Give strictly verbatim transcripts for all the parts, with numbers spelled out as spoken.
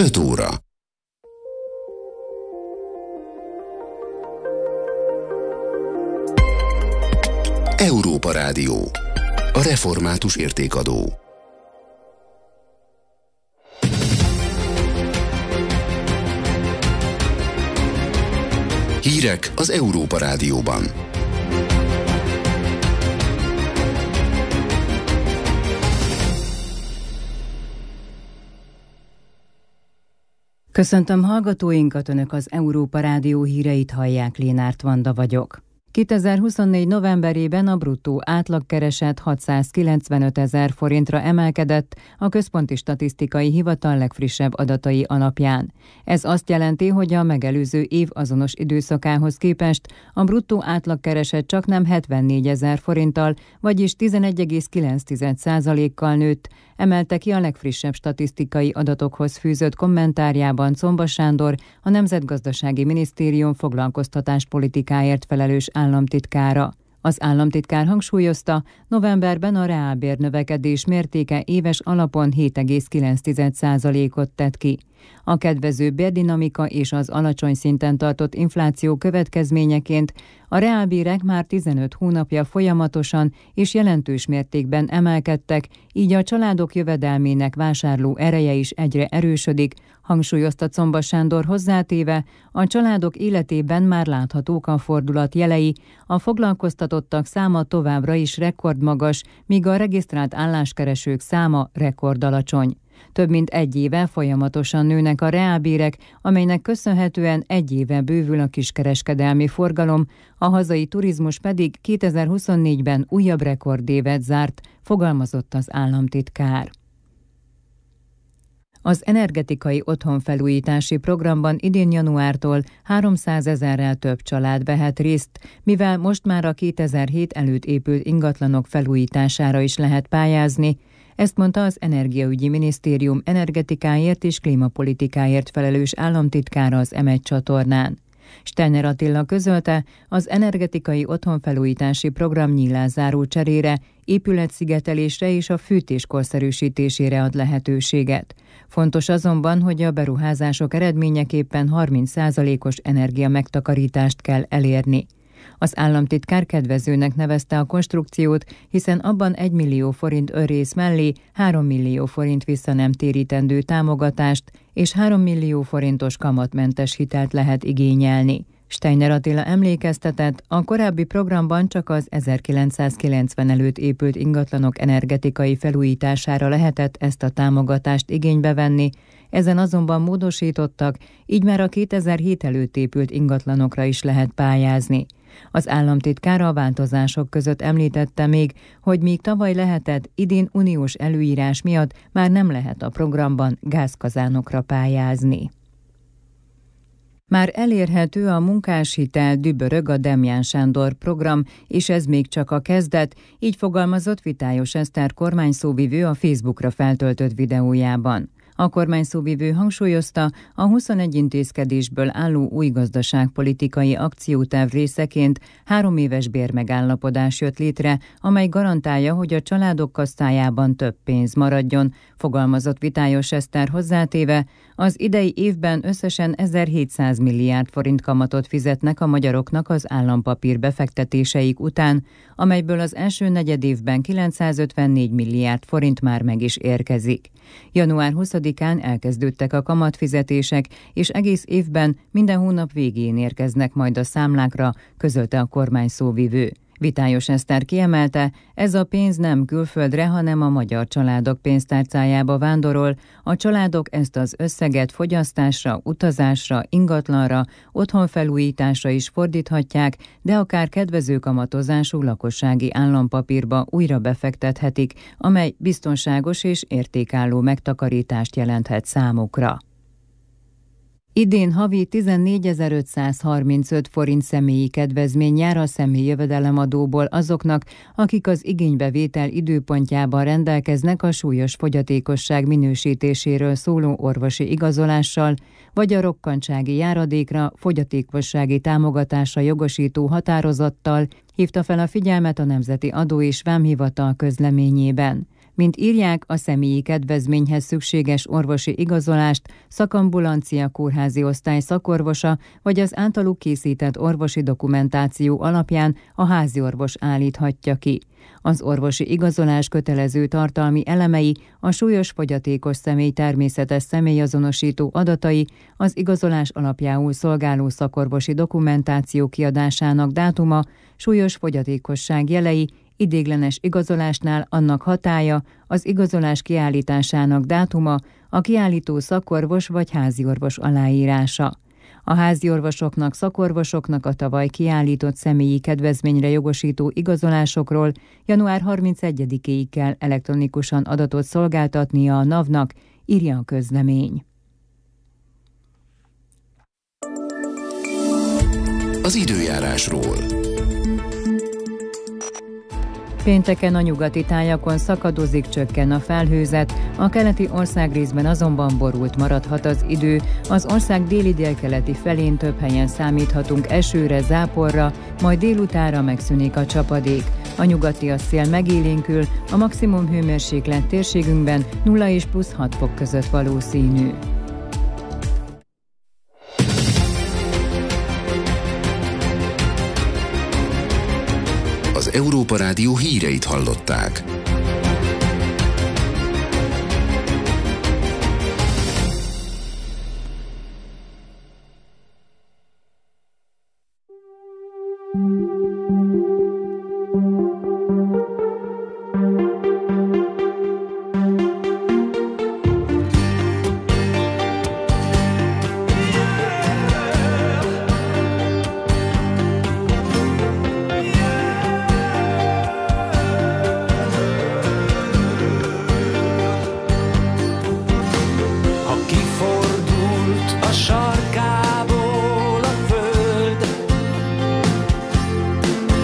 öt óra. Európa Rádió. A református értékadó. Hírek az Európa Rádióban. Köszöntöm hallgatóinkat, Önök az Európa Rádió híreit hallják, Lénárt Vanda vagyok. kétezer-huszonnégy novemberében a bruttó átlagkereset hatszázkilencvenöt ezer forintra emelkedett a Központi Statisztikai Hivatal legfrissebb adatai alapján. Ez azt jelenti, hogy a megelőző év azonos időszakához képest a bruttó átlagkereset csaknem hetvennégy ezer forinttal, vagyis tizenegy egész kilenc százalékkal nőtt, emelte ki a legfrissebb statisztikai adatokhoz fűzött kommentárjában Czomba Sándor, a Nemzetgazdasági Minisztérium foglalkoztatáspolitikáért felelős államtitkára. Az államtitkár hangsúlyozta, novemberben a reálbérnövekedés mértéke éves alapon hét egész kilenc százalékot tett ki. A kedvező bérdinamika és az alacsony szinten tartott infláció következményeként a reálbérek már tizenöt hónapja folyamatosan és jelentős mértékben emelkedtek, így a családok jövedelmének vásárló ereje is egyre erősödik, hangsúlyozta Czomba Sándor, hozzátéve, a családok életében már láthatók a fordulat jelei, a foglalkoztatottak száma továbbra is rekordmagas, míg a regisztrált álláskeresők száma rekordalacsony. Több mint egy éve folyamatosan nőnek a reálbérek, amelynek köszönhetően egy éve bővül a kiskereskedelmi forgalom, a hazai turizmus pedig kétezer-huszonnégyben újabb rekordévet zárt, fogalmazott az államtitkár. Az energetikai otthonfelújítási programban idén januártól háromszázezerrel több család vehet részt, mivel most már a kétezer-hét előtt épült ingatlanok felújítására is lehet pályázni. Ezt mondta az Energiaügyi Minisztérium energetikáért és klímapolitikáért felelős államtitkára az em egy csatornán. Steiner Attila közölte, az energetikai otthonfelújítási program nyílászáró cserére, épületszigetelésre és a fűtés korszerűsítésére ad lehetőséget. Fontos azonban, hogy a beruházások eredményeképpen harminc százalékos energia megtakarítást kell elérni. Az államtitkár kedvezőnek nevezte a konstrukciót, hiszen abban egy millió forint önrész mellé három millió forint vissza nem térítendő támogatást és három millió forintos kamatmentes hitelt lehet igényelni. Steiner Attila emlékeztetett, a korábbi programban csak az ezerkilencszázkilencven előtt épült ingatlanok energetikai felújítására lehetett ezt a támogatást igénybe venni, ezen azonban módosítottak, így már a kétezer-hét előtt épült ingatlanokra is lehet pályázni. Az államtitkár a változások között említette még, hogy míg tavaly lehetett, idén uniós előírás miatt már nem lehet a programban gázkazánokra pályázni. Már elérhető a munkáshitel, dübörög a Demján Sándor program, és ez még csak a kezdet, így fogalmazott Vitályos Eszter kormányszóvivő a Facebookra feltöltött videójában. A kormányszóvivő hangsúlyozta, a huszonegy intézkedésből álló új gazdaságpolitikai akcióterv részeként három éves bérmegállapodás jött létre, amely garantálja, hogy a családok kasztájában több pénz maradjon, fogalmazott Vitályos Eszter, hozzátéve, az idei évben összesen ezerhétszáz milliárd forint kamatot fizetnek a magyaroknak az állampapír befektetéseik után, amelyből az első negyedévben kilencszázötvennégy milliárd forint már meg is érkezik. január huszadikán elkezdődtek a kamatfizetések, és egész évben minden hónap végén érkeznek majd a számlákra, közölte a kormányszóvivő. Vitályos Eszter kiemelte, ez a pénz nem külföldre, hanem a magyar családok pénztárcájába vándorol. A családok ezt az összeget fogyasztásra, utazásra, ingatlanra, otthonfelújításra is fordíthatják, de akár kedvező kamatozású lakossági állampapírba újra befektethetik, amely biztonságos és értékálló megtakarítást jelenthet számukra. Idén havi tizennégyezer-ötszázharmincöt forint személyi kedvezmény jár a személyi jövedelemadóból azoknak, akik az igénybevétel időpontjában rendelkeznek a súlyos fogyatékosság minősítéséről szóló orvosi igazolással, vagy a rokkantsági járadékra, fogyatékossági támogatásra jogosító határozattal, hívta fel a figyelmet a Nemzeti Adó és Vámhivatal közleményében. Mint írják, a személyi kedvezményhez szükséges orvosi igazolást szakambulancia kórházi osztály szakorvosa vagy az általuk készített orvosi dokumentáció alapján a háziorvos állíthatja ki. Az orvosi igazolás kötelező tartalmi elemei a súlyos fogyatékos személy természetes személyazonosító adatai, az igazolás alapjául szolgáló szakorvosi dokumentáció kiadásának dátuma, súlyos fogyatékosság jelei, idéglenes igazolásnál annak hatálya, az igazolás kiállításának dátuma, a kiállító szakorvos vagy háziorvos aláírása. A háziorvosoknak, szakorvosoknak a tavaly kiállított személyi kedvezményre jogosító igazolásokról január harmincegyedikéig kell elektronikusan adatot szolgáltatnia a NAV-nak, írja a közlemény. Az időjárásról. Pénteken a nyugati tájakon szakadozik, csökken a felhőzet, a keleti országrészben azonban borult maradhat az idő, az ország déli-délkeleti felén több helyen számíthatunk esőre, záporra, majd délutánra megszűnik a csapadék. A nyugati a szél megélénkül, a maximum hőmérséklet térségünkben nulla és plusz hat fok között valószínű. Az Európa Rádió híreit hallották. Sarkából a föld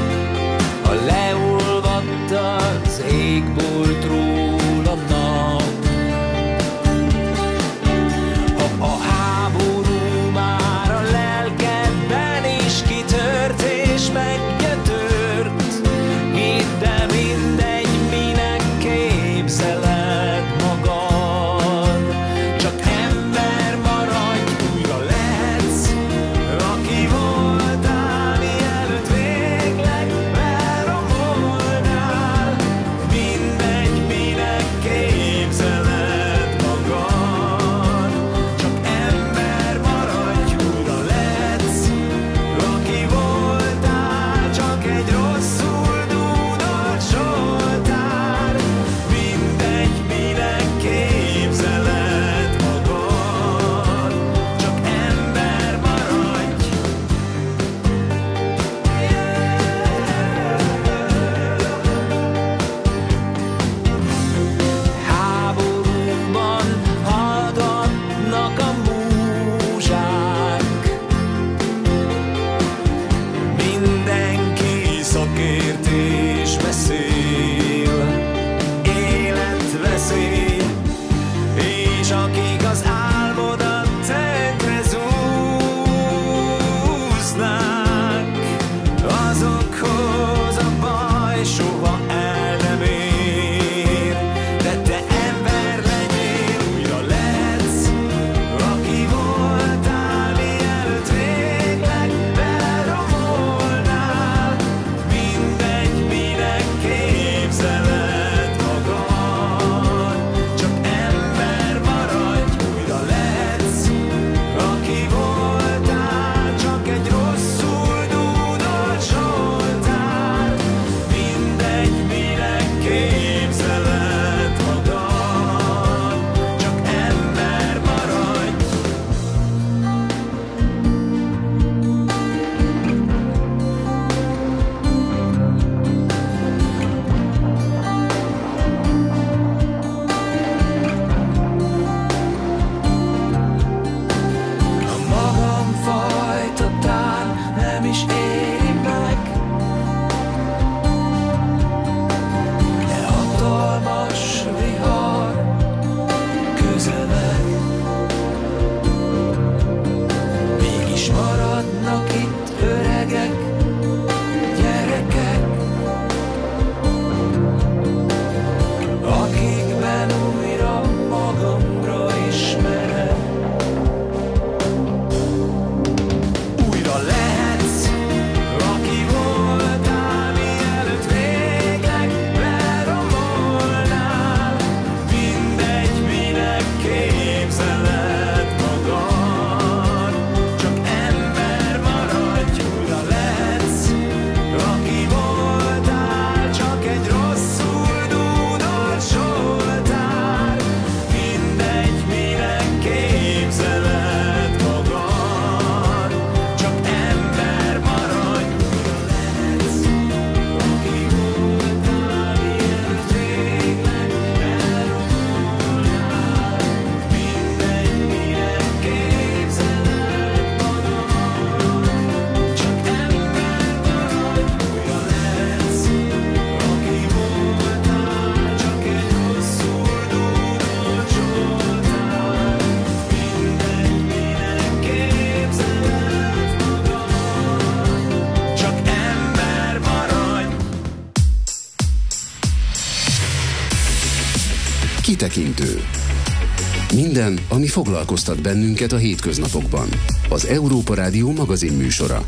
kitekintő. Minden, ami foglalkoztat bennünket a hétköznapokban. Az Európa Rádió magazinműsora.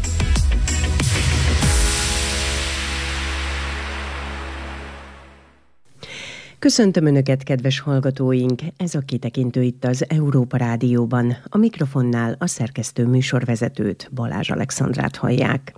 Köszöntöm Önöket, kedves hallgatóink! Ez a kitekintő itt az Európa Rádióban. A mikrofonnál a szerkesztő műsorvezetőt, Balázs Alexandrát hallják.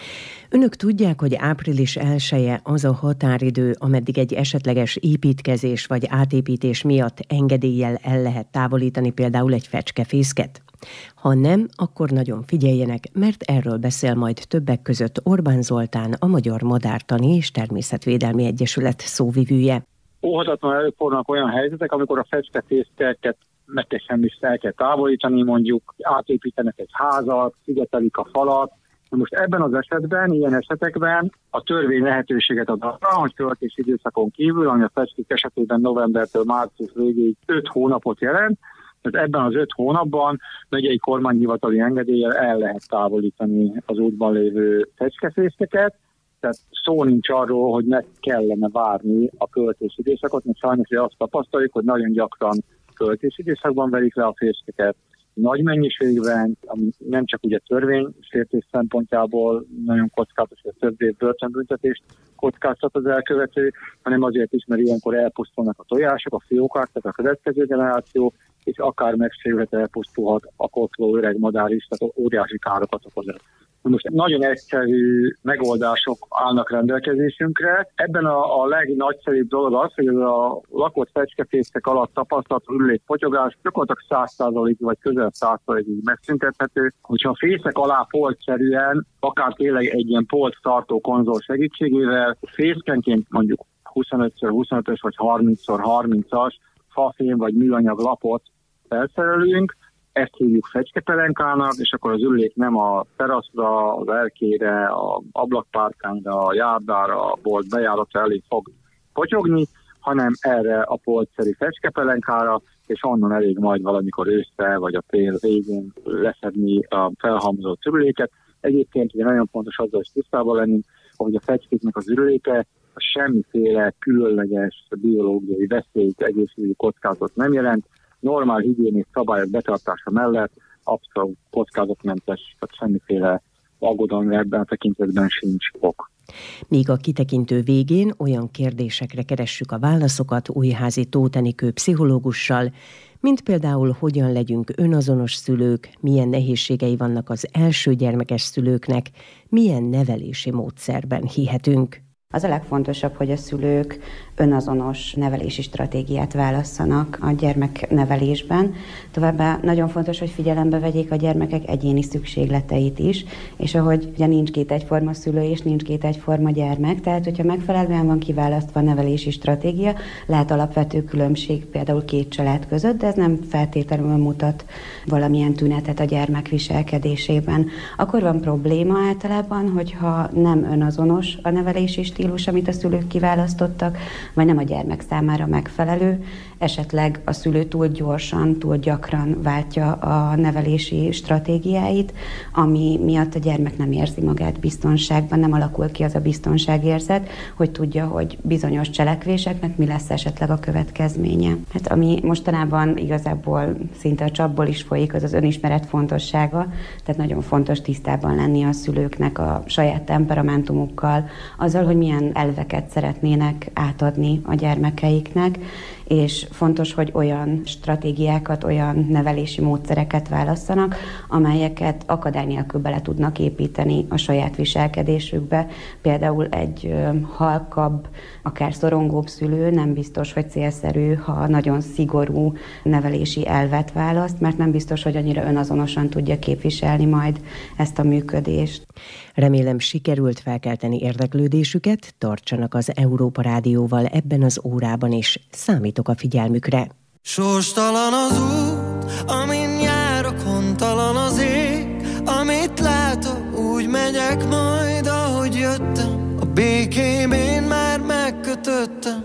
Önök tudják, hogy április elseje az a határidő, ameddig egy esetleges építkezés vagy átépítés miatt engedéllyel el lehet távolítani például egy fecskefészket? Ha nem, akkor nagyon figyeljenek, mert erről beszél majd többek között Orbán Zoltán, a Magyar Madártani és Természetvédelmi Egyesület szóvivője. Óhatatlanul előfordulnak olyan helyzetek, amikor a fecskefészkeket meg kell semmit el kell távolítani, mondjuk átépítenek egy házat, szigetelik a falat. Most ebben az esetben, ilyen esetekben a törvény lehetőséget ad arra, hogy költési időszakon kívül, ami a fecskék esetében novembertől március végéig öt hónapot jelent, tehát ebben az öt hónapban megyei kormányhivatali engedéllyel el lehet távolítani az útban lévő fecskefészkeket. Tehát szó nincs arról, hogy meg kellene várni a költési időszakot, mert sajnos azt tapasztaljuk, hogy nagyon gyakran költési időszakban verik le a fészkeket, nagy mennyiségben, ami nem csak ugye törvénysértés szempontjából nagyon kockázatos, hogy több év börtönbüntetést kockáztat az elkövető, hanem azért is, mert ilyenkor elpusztulnak a tojások, a fiókák, tehát a következő generáció, és akár megsérülhet, elpusztulhat a kotló öreg madár is, tehát óriási károkat okoz. Most nagyon egyszerű megoldások állnak rendelkezésünkre. Ebben a, a legnagyszerűbb dolog az, hogy ez a lakott fecskefészek alatt tapasztalható ürülékpotyogás gyakorlatilag száz százalék vagy közel száz százalékig megszüntethető. Hogyha a fészek alá polcszerűen, akár tényleg egy ilyen polc tartó konzol segítségével fészkenként mondjuk huszonötször huszonötös vagy harmincszor harmincas fafém vagy műanyag lapot felszerelünk, ezt hívjuk fecskepelenkának, és akkor az ürülék nem a teraszra, az erkére, az ablakpárkányra, a járdára, a bolt bejáratra elég fog potyogni, hanem erre a polcszerű fecskepelenkára, és onnan elég majd valamikor ősszel vagy a tél végén leszedni a felhalmozott ürüléket. Egyébként ugye nagyon fontos azzal is tisztában lennünk, hogy a fecskéknek az ürüléke a semmiféle különleges biológiai veszélyt, egészségügyi kockázatot nem jelent. Normál higiéniai szabályok betartása mellett abszolút kockázatmentes, tehát semmiféle aggodalom ebben a tekintetben sincs ok. Míg a kitekintő végén olyan kérdésekre keressük a válaszokat Újházi Tóth Enikő pszichológussal, mint például hogyan legyünk önazonos szülők, milyen nehézségei vannak az első gyermekes szülőknek, milyen nevelési módszerben hihetünk. Az a legfontosabb, hogy a szülők önazonos nevelési stratégiát válasszanak a gyermeknevelésben. Továbbá nagyon fontos, hogy figyelembe vegyék a gyermekek egyéni szükségleteit is, és ahogy ugye nincs két egyforma szülő és nincs két egyforma gyermek, tehát hogyha megfelelően van kiválasztva a nevelési stratégia, lehet alapvető különbség például két család között, de ez nem feltétlenül mutat valamilyen tünetet a gyermek viselkedésében. Akkor van probléma általában, hogyha nem önazonos a nevelési stílus, amit a szülők kiválasztottak, vagy nem a gyermek számára megfelelő, esetleg a szülő túl gyorsan, túl gyakran váltja a nevelési stratégiáit, ami miatt a gyermek nem érzi magát biztonságban, nem alakul ki az a biztonságérzet, hogy tudja, hogy bizonyos cselekvéseknek mi lesz esetleg a következménye. Hát ami mostanában igazából szinte a csapból is folyik, az az önismeret fontossága, tehát nagyon fontos tisztában lenni a szülőknek a saját temperamentumukkal, azzal, hogy milyen elveket szeretnének átadni a gyermekeiknek, és fontos, hogy olyan stratégiákat, olyan nevelési módszereket válasszanak, amelyeket akadály nélkül bele tudnak építeni a saját viselkedésükbe. Például egy ö, halkabb, akár szorongóbb szülő nem biztos, hogy célszerű, ha nagyon szigorú nevelési elvet választ, mert nem biztos, hogy annyira önazonosan tudja képviselni majd ezt a működést. Remélem, sikerült felkelteni érdeklődésüket, tartsanak az Európa Rádióval ebben az órában is, számítok a figyelmükre. Sorstalan az út, amin járok, hontalan az ég, amit látok, úgy megyek majd, ahogy jöttem, a békém én már megkötöttem.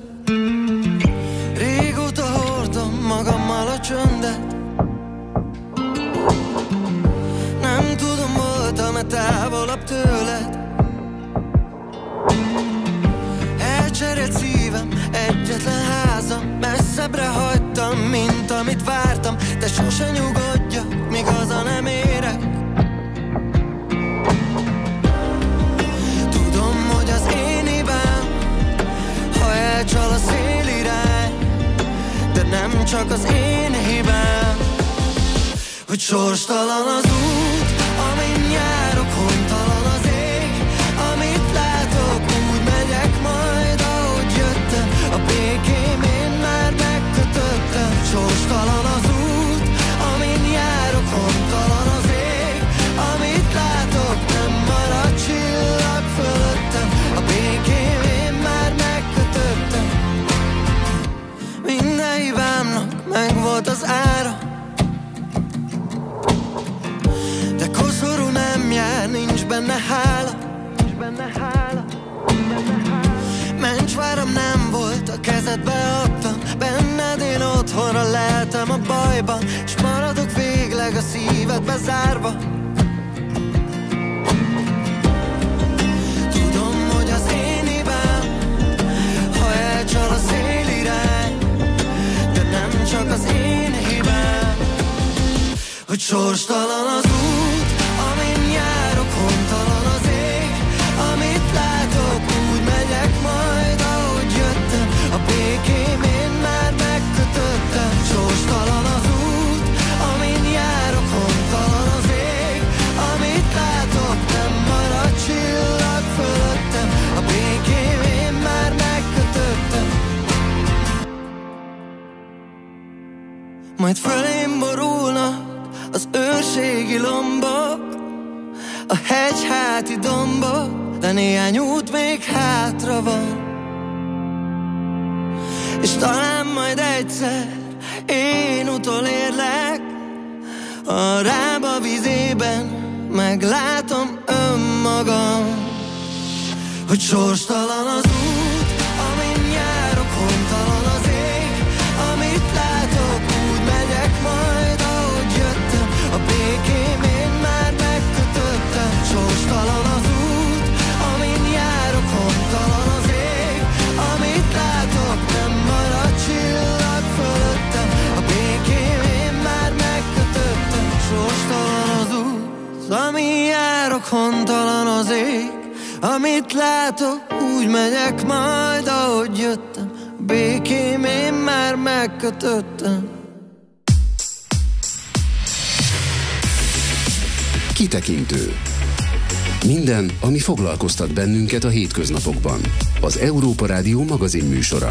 Régóta hordom magammal a csöndet, nem tudom, voltam-e távolabb tőled. Elcserélt szívem, egyetlen házam, messze Közelebbre hagytam, mint amit vártam, de sose nyugodjak, míg haza nem érek. Tudom, hogy az én hibám, ha elcsal a szélirány, de nem csak az én hibám, hogy sorstalan az út, amin járok, hontalan az ég, amit látok, úgy megyek majd, ahogy jöttem. A békém én már megkötöttem. Sorstalan az út, amin járok, hontalan az ég, amit látok, nem marad csillag fölöttem. A békém én már megkötöttem. Minden hibámnak megvolt az ára, de koszorú nem jár, nincs benne hála. Mencsváram nem volt, a kezedbe adtam, benned én otthonra leltem a bajban, s maradok végleg a szívedbe zárva. Tudom, hogy az én hibám, ha elcsal a szélirány, de nem csak az én hibám, hogy sorstalan az út, amin járok, hontalan az ég, amit látok, úgy megyek majd, ahogy jöttem. A békém én már megkötöttem. Sorstalan az út, amin járok, hontalan az ég, amit látok, nem marad csillag fölöttem. A békém én már megkötöttem. Majd fölém borulnak az őrségi lombok, a hegyháti dombok, de néhány út még hátra van. És talán majd egyszer én utolérlek, a Rába vizében meglátom önmagam, hogy sorstalan az út, amin járok, hontalan az ég, amit látok, úgy megyek majd, ahogy jöttem. A békém én már megkötöttem. Sorstalan az út, amin járok, hontalan az ég, amit látok, nem marad csillag fölöttem. A békém én már megkötöttem. Sorstalan az út, amin járok, hontalan az ég, amit látok, úgy megyek majd, ahogy jöttem. A békém én már megkötöttem. Kitekintő. Minden, ami foglalkoztat bennünket a hétköznapokban. Az Európa Rádió magazinműsora.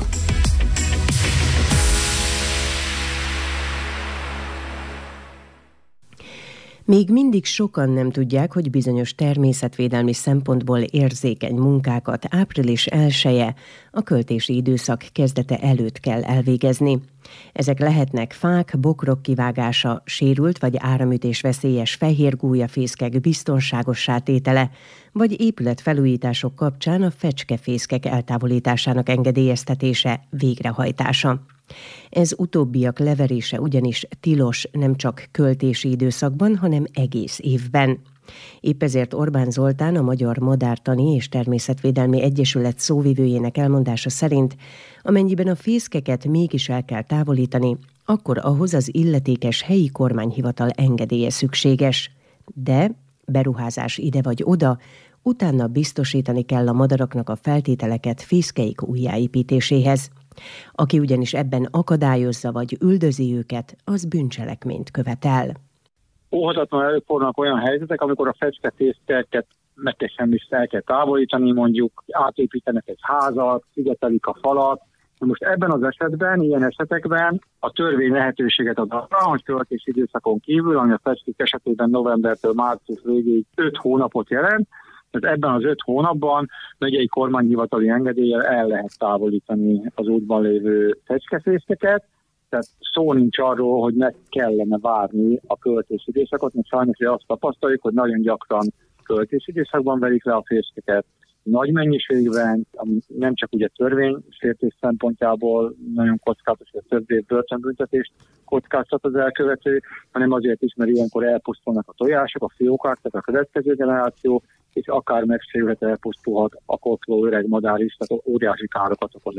Még mindig sokan nem tudják, hogy bizonyos természetvédelmi szempontból érzékeny munkákat április elseje, a költési időszak kezdete előtt kell elvégezni. Ezek lehetnek fák, bokrok kivágása, sérült vagy áramütés veszélyes fehérgólyafészkek biztonságossá tétele, vagy épületfelújítások kapcsán a fecskefészkek eltávolításának engedélyeztetése, végrehajtása. Ez utóbbiak leverése ugyanis tilos nem csak költési időszakban, hanem egész évben. Épp ezért Orbán Zoltán, a Magyar Madártani és Természetvédelmi Egyesület szóvivőjének elmondása szerint, amennyiben a fészkeket mégis el kell távolítani, akkor ahhoz az illetékes helyi kormányhivatal engedélye szükséges. De beruházás ide vagy oda, utána biztosítani kell a madaraknak a feltételeket fészkeik újjáépítéséhez. Aki ugyanis ebben akadályozza vagy üldözi őket, az bűncselekményt követel. Óhatatlanul előfordulnak olyan helyzetek, amikor a fecskefészkeket meg kell semmis el kell távolítani, mondjuk átépítenek egy házat, szigetelik a falat. Most ebben az esetben, ilyen esetekben a törvény lehetőséget ad arra, hogy költési időszakon kívül, ami a fecskék esetében novembertől március végéig öt hónapot jelent, tehát ebben az öt hónapban megyei kormányhivatali engedéllyel el lehet távolítani az útban lévő fecskefészkeket, tehát szó nincs arról, hogy meg kellene várni a költési időszakot, mert sajnos azt tapasztaljuk, hogy nagyon gyakran költési időszakban verik le a fészkeket, nagy mennyiségben, ami nem csak ugye törvénysértés szempontjából nagyon kockázatos, hogy több év börtönbüntetést kockáztat az elkövető, hanem azért is, mert ilyenkor elpusztulnak a tojások, a fiókák, tehát a következő generáció, és akár megsérülhet, elpusztulhat a kotló öreg madár is, tehát óriási károkat okoz.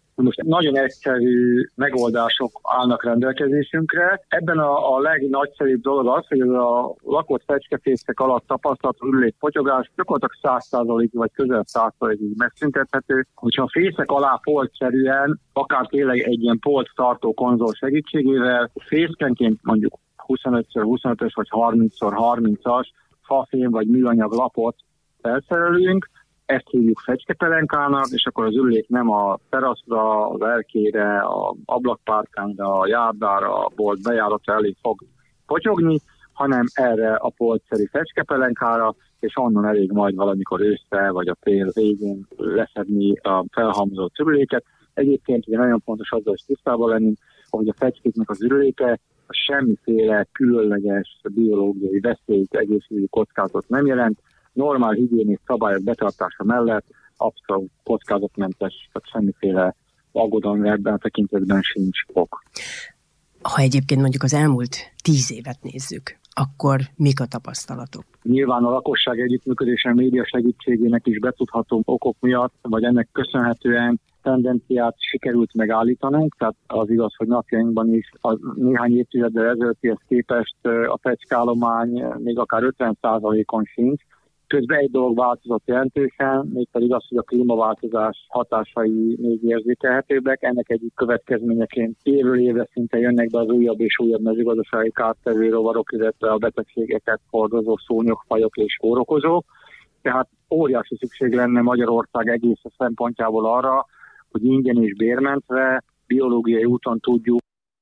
Most nagyon egyszerű megoldások állnak rendelkezésünkre. Ebben a, a legnagyszerűbb dolog az, hogy ez a lakott fecskefészek alatt tapasztalható ürülékpotyogás gyakorlatilag száz százalékig vagy közel száz százalékig megszüntethető. Hogyha a fészek alá polcszerűen, akár tényleg egy ilyen polc tartó konzol segítségével fészkenként mondjuk huszonötször huszonötös vagy harmincszor harmincas fafém vagy műanyag lapot felszerelünk, ezt hívjuk fecskepelenkának, és akkor az ürülék nem a teraszra, az erkére, a ablakpárkányra, a járdára, a bolt bejárata elé fog potyogni, hanem erre a polcszerű fecskepelenkára, és onnan elég majd valamikor ősszel vagy a tél végén leszedni a felhalmozott ürüléket. Egyébként ugye nagyon fontos azzal is tisztában lenni, hogy a fecskéknek az ürüléke a semmiféle különleges biológiai veszélyt, egészségügyi kockázatot nem jelent. Normál higiéniai szabályok betartása mellett abszolút kockázatmentes, tehát semmiféle aggodalom ebben a tekintetben sincs ok. Ha egyébként mondjuk az elmúlt tíz évet nézzük, akkor mik a tapasztalatok? Nyilván a lakosság együttműködésen média segítségének is betudható okok miatt, vagy ennek köszönhetően tendenciát sikerült megállítanunk, tehát az igaz, hogy napjainkban is a néhány évtizeddel ezelőttihez képest a fecskeállomány még akár ötven százalékon sincs. Közben egy dolog változott jelentősen, mégpedig az, hogy a klímaváltozás hatásai még érzékelhetőbbek. Ennek egyik következményeként évről évre szinte jönnek be az újabb és újabb mezőgazdasági kártevő rovarok, illetve a betegségeket hordozó szúnyogfajok és kórokozók. Tehát óriási szükség lenne Magyarország egész szempontjából arra, hogy ingyen és bérmentve biológiai úton tudjuk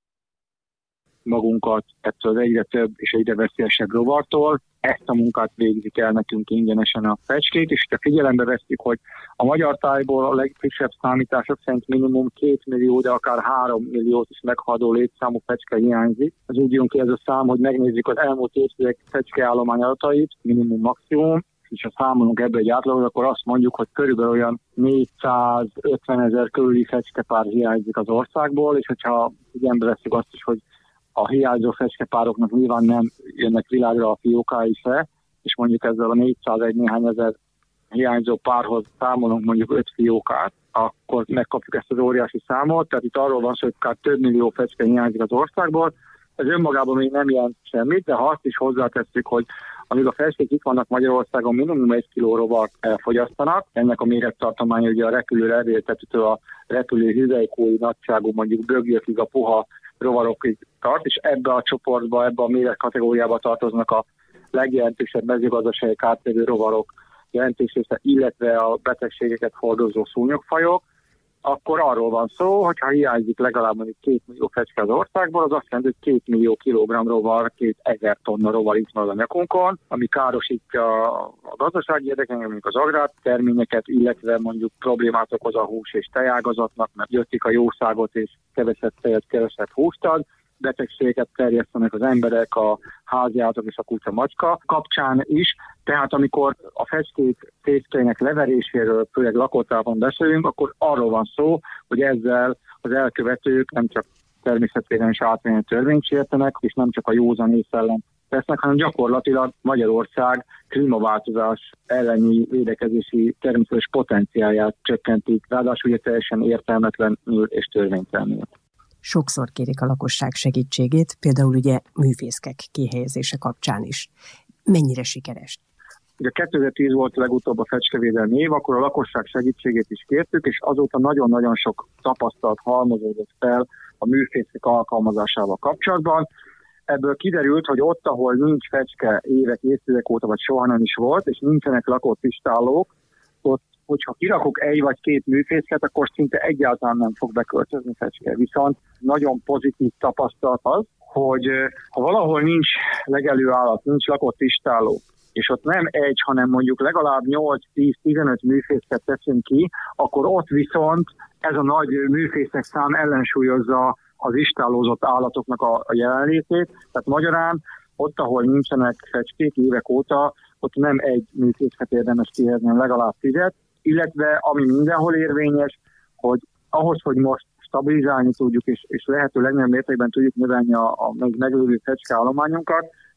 magunkat ettől az egyre több és egyre veszélyesebb rovartól. Ezt a munkát végzik el nekünk ingyenesen a fecskék, és ha figyelembe vesszük, hogy a magyar tájból a legfrissebb számítások szerint minimum két millió, de akár három milliót is meghaladó létszámú fecske hiányzik. Az úgy jön ki ez a szám, hogy megnézzük az elmúlt évtizedek fecskeállomány adatait, minimum maximum, és ha számolunk ebből egy átlagot, akkor azt mondjuk, hogy körülbelül olyan négyszázötven ezer körüli fecskepár hiányzik az országból, és hogyha figyelembe vesszük azt is, hogy a hiányzó fecskepároknak nyilván nem jönnek világra a fiókái se, és mondjuk ezzel a négyszázegy néhány ezer hiányzó párhoz számolunk mondjuk öt fiókát, akkor megkapjuk ezt az óriási számot. Tehát itt arról van szó, hogy akár több millió fecske hiányzik az országból. Ez önmagában még nem jelent semmit, de ha azt is hozzátesszük, hogy amíg a fecskék itt vannak Magyarországon, minimum egy kiló rovart elfogyasztanak. Ennek a mérettartománya ugye a repülő levéltetőtől a repülő hüvelykúj nagyságú mondjuk bögjökig, a puha rovarokig tart, és ebbe a csoportba, ebbe a méret kategóriába tartoznak a legjelentősebb mezőgazdasági kártevő rovarok jelentősége, illetve a betegségeket hordozó szúnyogfajok, akkor arról van szó, hogy ha hiányzik legalább mondjuk két millió fecske az országból, az azt jelenti, hogy két millió kilogramm rovar, két ezer tonna rovar itt van a nyakunkon, ami károsítja a gazdasági érdekeket, mondjuk az agrárterményeket, illetve mondjuk problémát okoz a hús és tejágazatnak, mert gyöttik a jószágot és kevesebb tejet, kevesebb húst ad, betegségeket terjesztenek az emberek, a háziállatok és a kutya-macska kapcsán is. Tehát amikor a fecskék fészkeinek leveréséről, főleg lakottában beszélünk, akkor arról van szó, hogy ezzel az elkövetők nem csak természetvédelmi és általános törvényt sértenek, és nem csak a józan ész ellen tesznek, hanem gyakorlatilag Magyarország klímaváltozás elleni védekezési természetes potenciálját csökkentik, ráadásul ugye teljesen értelmetlenül és törvénytelenül. Sokszor kérik a lakosság segítségét, például ugye műfészkek kihelyezése kapcsán is. Mennyire sikeres? Ugye kétezer-tíz volt legutóbb a fecskevédelmi év, akkor a lakosság segítségét is kértük, és azóta nagyon-nagyon sok tapasztalat halmozódott fel a műfészek alkalmazásával kapcsolatban. Ebből kiderült, hogy ott, ahol nincs fecske évek, évtizedek óta, vagy soha nem is volt, és nincsenek lakott istállók, ott, hogyha kirakok egy vagy két műfészket, akkor szinte egyáltalán nem fog beköltözni fecske. Viszont nagyon pozitív tapasztalat az, hogy ha valahol nincs legelő állat, nincs lakott istálló, és ott nem egy, hanem mondjuk legalább nyolc-tíz-tizenöt műfészket teszünk ki, akkor ott viszont ez a nagy műfészek szám ellensúlyozza az istállózott állatoknak a, a jelenlétét. Tehát magyarán ott, ahol nincsenek fecskék évek óta, ott nem egy műfészket érdemes kihelyezni, legalább tizet, illetve ami mindenhol érvényes, hogy ahhoz, hogy most stabilizálni tudjuk, és, és lehető legnagyobb mértékben tudjuk növelni a, a meglévő fecskeállományunkat,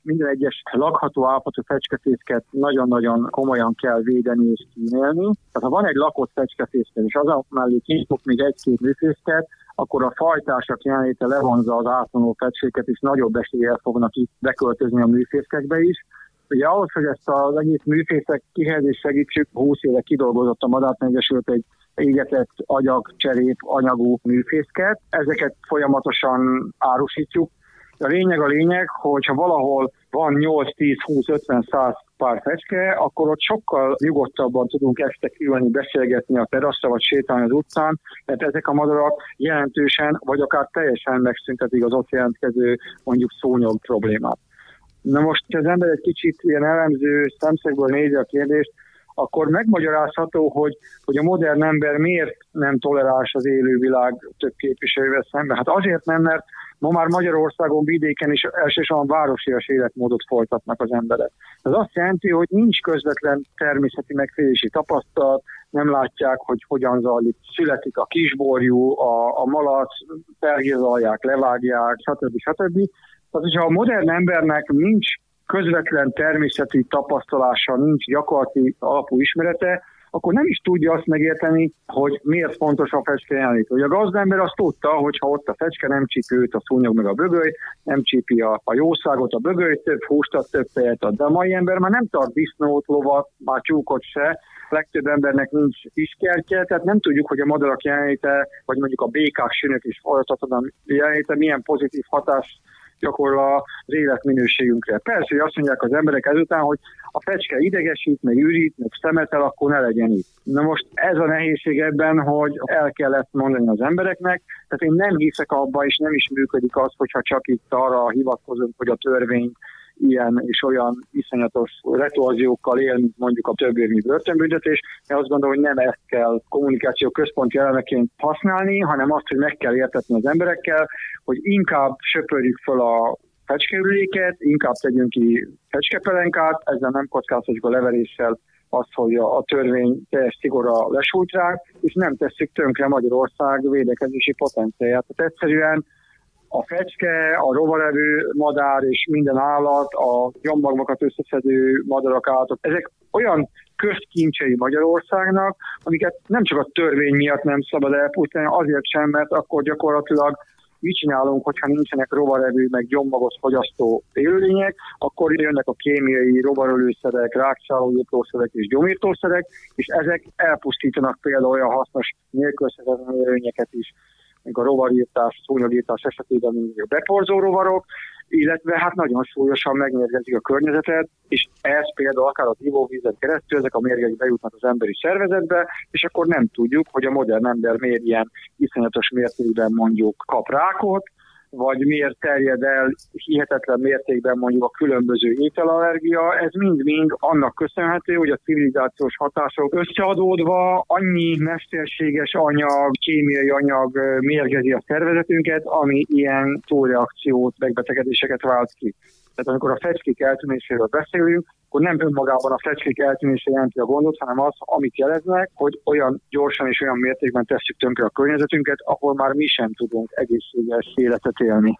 minden egyes lakható állapotú fecskefészket nagyon-nagyon komolyan kell védeni és kímélni. Tehát ha van egy lakott fecskefészket, és az mellé kinyitjuk még egy-két műfészket, akkor a fajtársak jelenléte levonza az átvonó fecskéket, és nagyobb eséllyel fognak itt beköltözni a műfészkekbe is. Ugye ahhoz, hogy ezt az egész műfészek kihelyezést segítsük, húsz éve kidolgozott a Madártani-Egyesület egy égetett agyag, cserép anyagú műfészket. Ezeket folyamatosan árusítjuk. A lényeg a lényeg, hogyha valahol van nyolc, tíz, húsz, ötven, száz pár fecske, akkor ott sokkal nyugodtabban tudunk este kiülni, beszélgetni a teraszra, vagy sétálni az utcán, mert ezek a madarak jelentősen, vagy akár teljesen megszüntetik az ott jelentkező mondjuk szúnyog problémát. Na most, ha az ember egy kicsit ilyen elemző szemszögből nézi a kérdést, akkor megmagyarázható, hogy, hogy a modern ember miért nem toleráns az élővilág több képviselővel szemben. Hát azért nem, mert ma már Magyarországon vidéken is elsősorban városias életmódot folytatnak az emberek. Ez azt jelenti, hogy nincs közvetlen természeti megfigyelési tapasztalat, nem látják, hogy hogyan zajlik, születik a kisborjú, a, a malac, pergézalják, levágják, stb. stb. Tehát, hogyha a modern embernek nincs közvetlen természeti tapasztalása, nincs gyakorlati alapú ismerete, akkor nem is tudja azt megérteni, hogy miért fontos a fecske jelenlét. Hogy a gazdaember azt tudta, hogy ha ott a fecske nem csípi őt a szúnyog meg a bögöly, nem csípi a, a jószágot a bögöly, több húst ad, több tejet ad. De a mai ember már nem tart disznót, lovat, már tyúkot se, legtöbb embernek nincs iskertje, tehát nem tudjuk, hogy a madarak jelenléte, vagy mondjuk a békák, sünök és farkatatlan jelenléte milyen pozitív hatás gyakorol az életminőségünkre. Persze, hogy azt mondják az emberek ezután, hogy a fecske idegesít, meg ürít, meg szemetel, akkor ne legyen itt. Na most ez a nehézség ebben, hogy el kell ezt mondani az embereknek, tehát én nem hiszek abba, és nem is működik az, hogyha csak itt arra hivatkozunk, hogy a törvény ilyen és olyan iszonyatos retorziókkal él, mint mondjuk a több évnyi börtönbüntetés, de azt gondolom, hogy nem ezt kell kommunikáció központi elemeként használni, hanem azt, hogy meg kell értetni az emberekkel, hogy inkább söpörjük föl a fecskeüléket, inkább tegyünk ki fecskepelenkát, ezzel nem kockáztatjuk a leveréssel azt, hogy a, a törvény teljes szigorra lesújt rá, és nem tesszük tönkre Magyarország védekezési potenciáját. Tehát egyszerűen a fecske, a rovarevő madár és minden állat, a gyommagvakat összeszedő madarak, állatok, ezek olyan közkincsei Magyarországnak, amiket nem csak a törvény miatt nem szabad elpusztítani, azért sem, mert akkor gyakorlatilag mit csinálunk, hogyha nincsenek rovarevő, meg gyommagos fogyasztó élőlények, akkor jönnek a kémiai rovarölőszerek, rákcsálóírtószerek és gyomírtószerek, és ezek elpusztítanak például olyan hasznos nélkülözhetetlen élőlényeket is, mint a rovarírtás, szúnyogírtás esetében, mint a beporzó rovarok, illetve hát nagyon súlyosan megmérgezik a környezetet, és ez például akár az ivóvízen keresztül, ezek a mérgek bejutnak az emberi szervezetbe, és akkor nem tudjuk, hogy a modern ember miért ilyen iszonyatos mértékben mondjuk kap rákot, vagy miért terjed el hihetetlen mértékben mondjuk a különböző ételallergia, ez mind-mind annak köszönhető, hogy a civilizációs hatások összeadódva annyi mesterséges anyag, kémiai anyag mérgezi a szervezetünket, ami ilyen túlreakciót, megbetegedéseket vált ki. Tehát amikor a fecskék eltűnéséről beszélünk, akkor nem önmagában a fecskék eltűnése jelenti a gondot, hanem az, amit jeleznek, hogy olyan gyorsan és olyan mértékben tesszük tönkre a környezetünket, ahol már mi sem tudunk egészséges életet élni.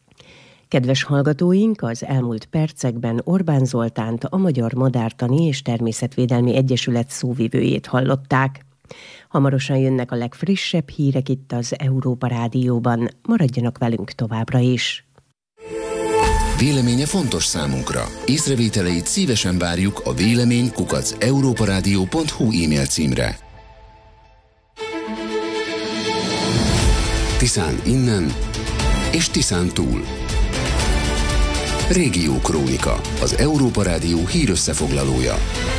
Kedves hallgatóink, az elmúlt percekben Orbán Zoltánt, a Magyar Madártani és Természetvédelmi Egyesület szóvivőjét hallották. Hamarosan jönnek a legfrissebb hírek itt az Európa Rádióban. Maradjanak velünk továbbra is. Véleménye fontos számunkra. Észrevételeit szívesen várjuk a vélemény kukac európaradio pont hu e-mail címre. Tiszán innen és Tiszán túl. Régió Krónika, az Európa Rádió hírösszefoglalója.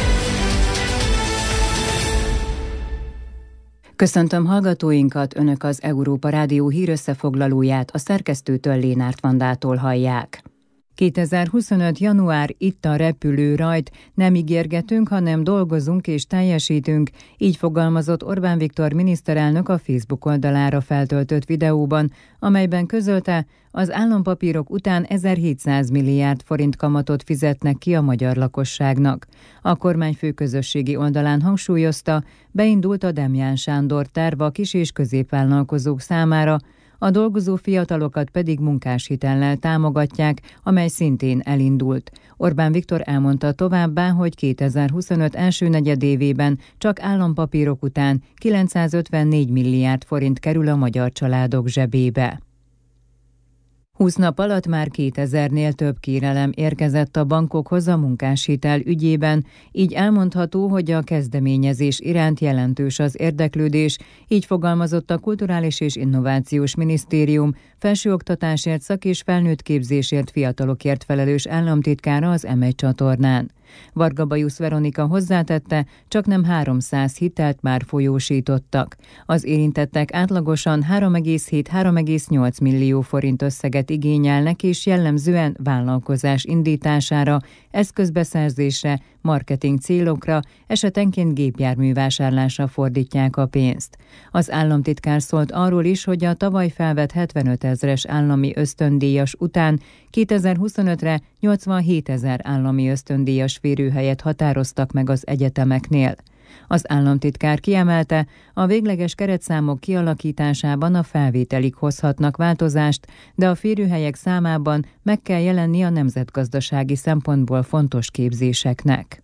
Köszöntöm hallgatóinkat, Önök az Európa Rádió hírösszefoglalóját a szerkesztőtől, Lénárt Vandától hallják. kétezer-huszonöt. január, itt a repülő rajt, nem ígérgetünk, hanem dolgozunk és teljesítünk, így fogalmazott Orbán Viktor miniszterelnök a Facebook oldalára feltöltött videóban, amelyben közölte, az állampapírok után ezerhétszáz milliárd forint kamatot fizetnek ki a magyar lakosságnak. A kormányfő közösségi oldalán hangsúlyozta, beindult a Demján Sándor terv a kis- és középvállalkozók számára, a dolgozó fiatalokat pedig munkáshitellel támogatják, amely szintén elindult. Orbán Viktor elmondta továbbá, hogy kétezer-huszonöt első negyedévében csak állampapírok után kilencszázötvennégy milliárd forint kerül a magyar családok zsebébe. húsz nap alatt már kétezernél több kérelem érkezett a bankokhoz a munkáshitel ügyében, így elmondható, hogy a kezdeményezés iránt jelentős az érdeklődés, így fogalmazott a Kulturális és Innovációs Minisztérium felsőoktatásért, szak- és felnőttképzésért, fiatalokért felelős államtitkára az em egy csatornán. Varga Bajusz Veronika hozzátette, csaknem háromszáz hitelt már folyósítottak. Az érintettek átlagosan három egész hét - három egész nyolc millió forint összeget igényelnek, és jellemzően vállalkozás indítására, eszközbeszerzésre, marketing célokra, esetenként gépjárművásárlásra fordítják a pénzt. Az államtitkár szólt arról is, hogy a tavaly felvett hetvenöt ezres állami ösztöndíjas után kétezer-huszonötre nyolcvanhétezer állami ösztöndíjas férőhelyet határoztak meg az egyetemeknél. Az államtitkár kiemelte, a végleges keretszámok kialakításában a felvételig hozhatnak változást, de a férőhelyek számában meg kell jelenni a nemzetgazdasági szempontból fontos képzéseknek.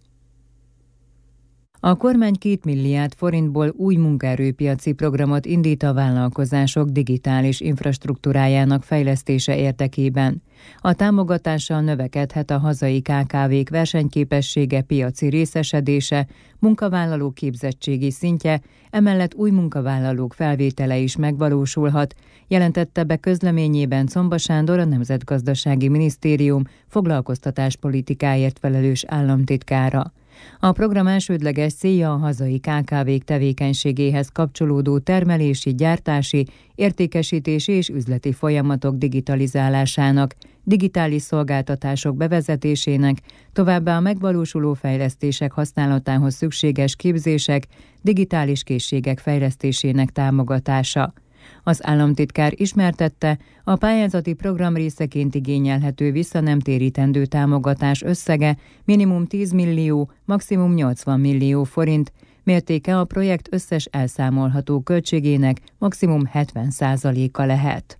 A kormány két milliárd forintból új munkaerőpiaci programot indít a vállalkozások digitális infrastruktúrájának fejlesztése érdekében. A támogatással növekedhet a hazai ká ká vék versenyképessége, piaci részesedése, munkavállalók képzettségi szintje, emellett új munkavállalók felvétele is megvalósulhat, jelentette be közleményében Czomba Sándor, a Nemzetgazdasági Minisztérium foglalkoztatáspolitikáért felelős államtitkára. A program elsődleges célja a hazai ká ká vék tevékenységéhez kapcsolódó termelési, gyártási, értékesítési és üzleti folyamatok digitalizálásának, digitális szolgáltatások bevezetésének, továbbá a megvalósuló fejlesztések használatához szükséges képzések, digitális készségek fejlesztésének támogatása. Az államtitkár ismertette, a pályázati program részeként igényelhető visszanemtérítendő támogatás összege minimum tíz millió, maximum nyolcvan millió forint, mértéke a projekt összes elszámolható költségének maximum hetven százaléka lehet.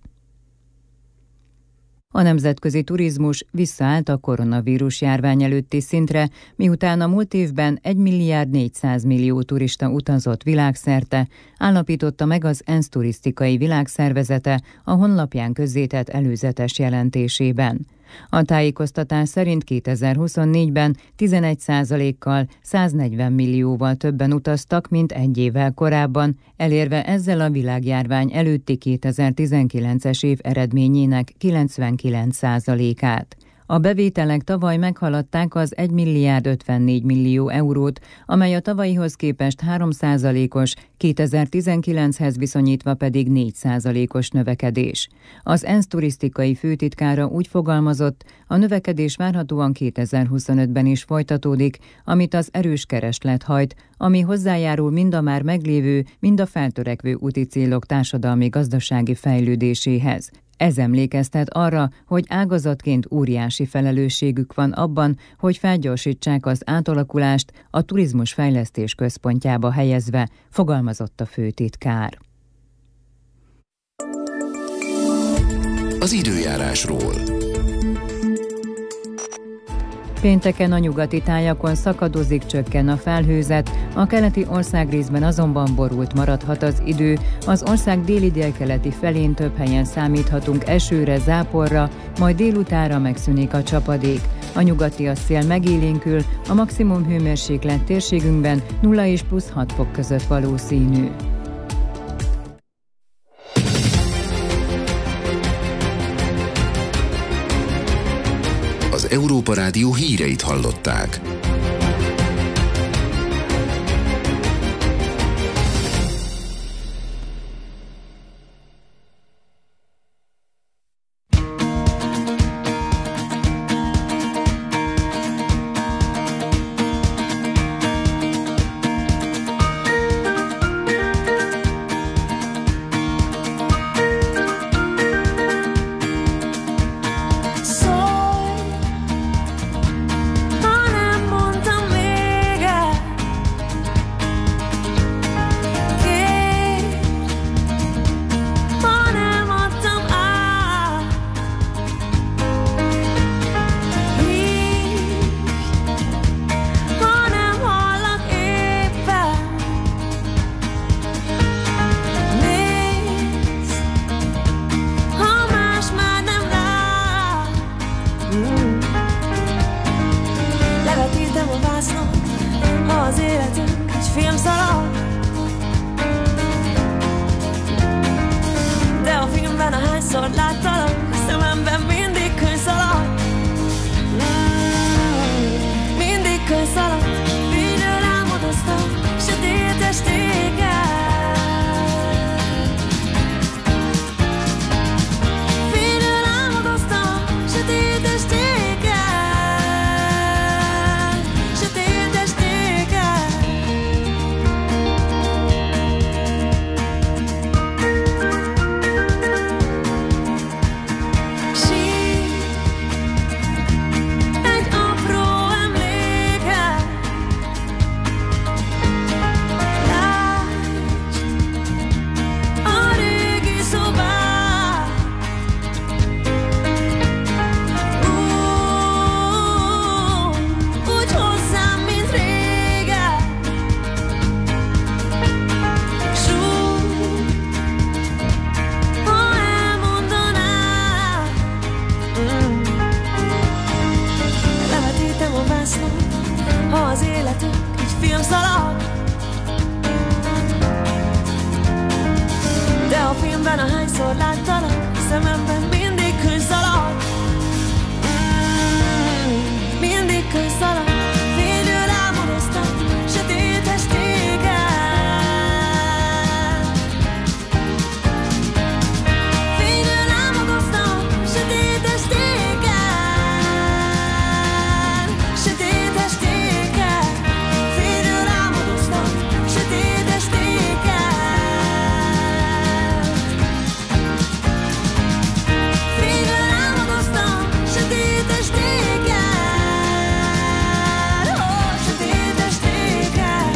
A nemzetközi turizmus visszaállt a koronavírus járvány előtti szintre, miután a múlt évben egy milliárd négyszáz millió turista utazott világszerte, állapította meg az ENSZ turisztikai világszervezete a honlapján közzétett előzetes jelentésében. A tájékoztatás szerint kétezer-huszonnégyben tizenegy százalékkal, száznegyven millióval többen utaztak, mint egy évvel korábban, elérve ezzel a világjárvány előtti kétezer-tizenkilences év eredményének kilencvenkilenc százalékát. A bevételek tavaly meghaladták az egy milliárd ötvennégy millió eurót, amely a tavalyihoz képest három százalékos, kétezer-tizenkilenchez viszonyítva pedig négy százalékos növekedés. Az ENSZ turisztikai főtitkára úgy fogalmazott, a növekedés várhatóan kétezer-huszonötben is folytatódik, amit az erős kereslet hajt, ami hozzájárul mind a már meglévő, mind a feltörekvő úti célok társadalmi-gazdasági fejlődéséhez. Ez emlékeztet arra, hogy ágazatként óriási felelősségük van abban, hogy felgyorsítsák az átalakulást, a turizmus fejlesztés központjába helyezve, fogalmazott a főtitkár. Az időjárásról. Pénteken a nyugati tájakon szakadozik, csökken a felhőzet, a keleti országrészben azonban borult maradhat az idő, az ország déli-délkeleti felén több helyen számíthatunk esőre, záporra, majd délutánra megszűnik a csapadék. A nyugati szél megélénkül, a maximum hőmérséklet térségünkben nulla és plusz hat fok között valószínű. Az Európa Rádió híreit hallották. Soy un amor az életünk egy filmszalag, de a filmben ahányszor láttalak, szememben mindig könyvszalag, mm, mindig könyvszalag. Fényről álmodoztam sötét estéket, fényről álmodoztam sötét estéket, sötét estéket. Sír egy apró emléket, lásd a régi szobát, úgy, úgy hozzám, mint régen, s úgy, ha elmondanám, mm. levetítem a vásznon, ha az életünk egy filmszalag, de a filmben ahányszor láttalak, szememben mindig könyvszalag, mm, mindig könyvszalag. Fényről álmodoztam sötét estéket, fényről álmodoztam sötét estéket, sötét estéket. Fényről álmodoztam sötét estéket, fényről álmodoztam sötét estéket, ó, sötét estéket.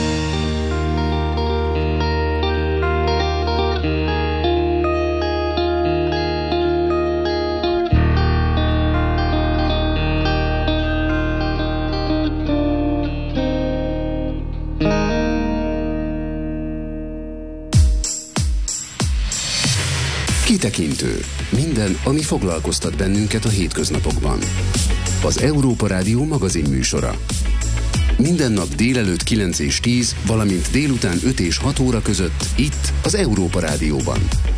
Kitekintő. Minden, ami foglalkoztat bennünket a hétköznapokban. Az Európa Rádió magazin műsora. Minden nap délelőtt kilenc és tíz, valamint délután öt és hat óra között itt az Európa Rádióban.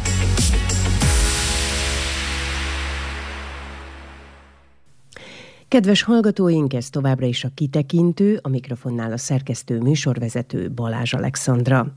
Kedves hallgatóink, ez továbbra is a Kitekintő, a mikrofonnál a szerkesztő műsorvezető Balázs Alexandra.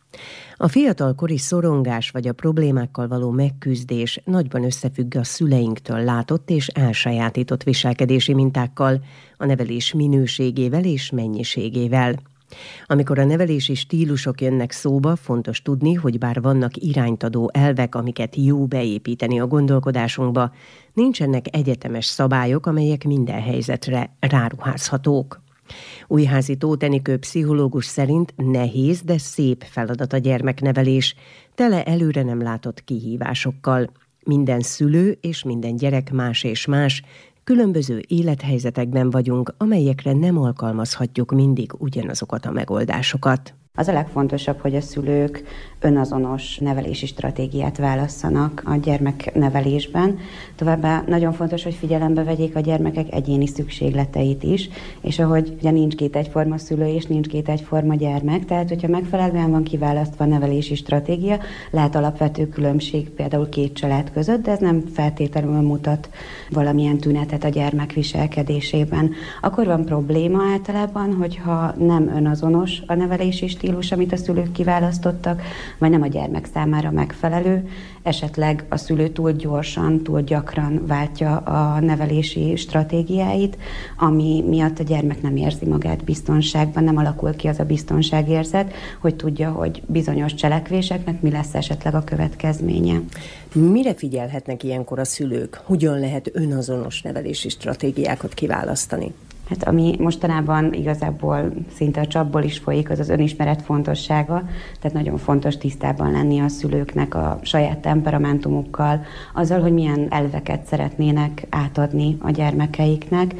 A fiatalkori szorongás vagy a problémákkal való megküzdés nagyban összefügg a szüleinktől látott és elsajátított viselkedési mintákkal, a nevelés minőségével és mennyiségével. Amikor a nevelési stílusok jönnek szóba, fontos tudni, hogy bár vannak iránytadó elvek, amiket jó beépíteni a gondolkodásunkba, nincsenek egyetemes szabályok, amelyek minden helyzetre ráruházhatók. Újházi Tóth Enikő pszichológus szerint nehéz, de szép feladat a gyermeknevelés, tele előre nem látott kihívásokkal. Minden szülő és minden gyerek más és más, különböző élethelyzetekben vagyunk, amelyekre nem alkalmazhatjuk mindig ugyanazokat a megoldásokat. Az a legfontosabb, hogy a szülők önazonos nevelési stratégiát válasszanak a gyermeknevelésben. Továbbá nagyon fontos, hogy figyelembe vegyék a gyermekek egyéni szükségleteit is, és ahogy ugye nincs két egyforma szülő és nincs két egyforma gyermek, tehát hogyha megfelelően van kiválasztva a nevelési stratégia, lehet alapvető különbség például két család között, de ez nem feltétlenül mutat valamilyen tünetet a gyermek viselkedésében. Akkor van probléma általában, hogyha nem önazonos a nevelési stílus, amit a szülők kiválasztottak, vagy nem a gyermek számára megfelelő, esetleg a szülő túl gyorsan, túl gyakran váltja a nevelési stratégiáit, ami miatt a gyermek nem érzi magát biztonságban, nem alakul ki az a biztonságérzet, hogy tudja, hogy bizonyos cselekvéseknek mi lesz esetleg a következménye. Mire figyelhetnek ilyenkor a szülők? Hogyan lehet önazonos nevelési stratégiákat kiválasztani? Hát ami mostanában igazából szinte a csapból is folyik, az az önismeret fontossága, tehát nagyon fontos tisztában lenni a szülőknek a saját temperamentumukkal, azzal, hogy milyen elveket szeretnének átadni a gyermekeiknek,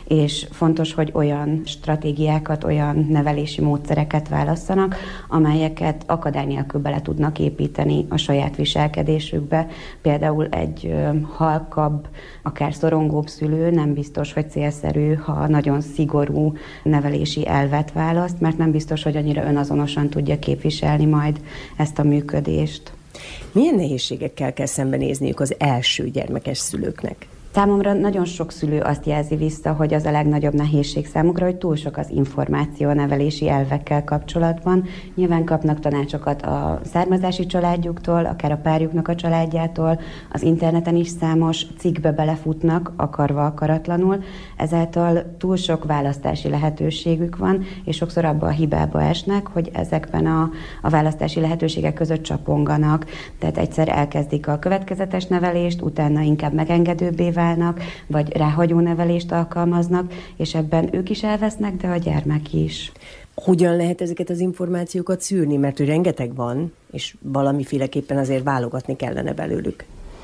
és fontos, hogy olyan stratégiákat, olyan nevelési módszereket válasszanak, amelyeket akadály nélkül bele tudnak építeni a saját viselkedésükbe. Például egy halkabb, akár szorongóbb szülő nem biztos, hogy célszerű, ha nagyon szigorú nevelési elvet választ, mert nem biztos, hogy annyira önazonosan tudja képviselni majd ezt a működést. Milyen nehézségekkel kell szembenézniük az első gyermekes szülőknek? Számomra nagyon sok szülő azt jelzi vissza, hogy az a legnagyobb nehézség számukra, hogy túl sok az információ a nevelési elvekkel kapcsolatban. Nyilván kapnak tanácsokat a származási családjuktól, akár a párjuknak a családjától, az interneten is számos cikkbe belefutnak, akarva akaratlanul, ezáltal túl sok választási lehetőségük van, és sokszor abba a hibába esnek, hogy ezekben a, a választási lehetőségek között csaponganak. Tehát egyszer elkezdik a következetes nevelést, utána inkább megengedőbbé válnak, vagy ráhagyó nevelést alkalmaznak, és ebben ők is elvesznek, de a gyermek is. Hogyan lehet ezeket az információkat szűrni? Mert hogy rengeteg van, és valamiféleképpen azért válogatni kellene belőlük.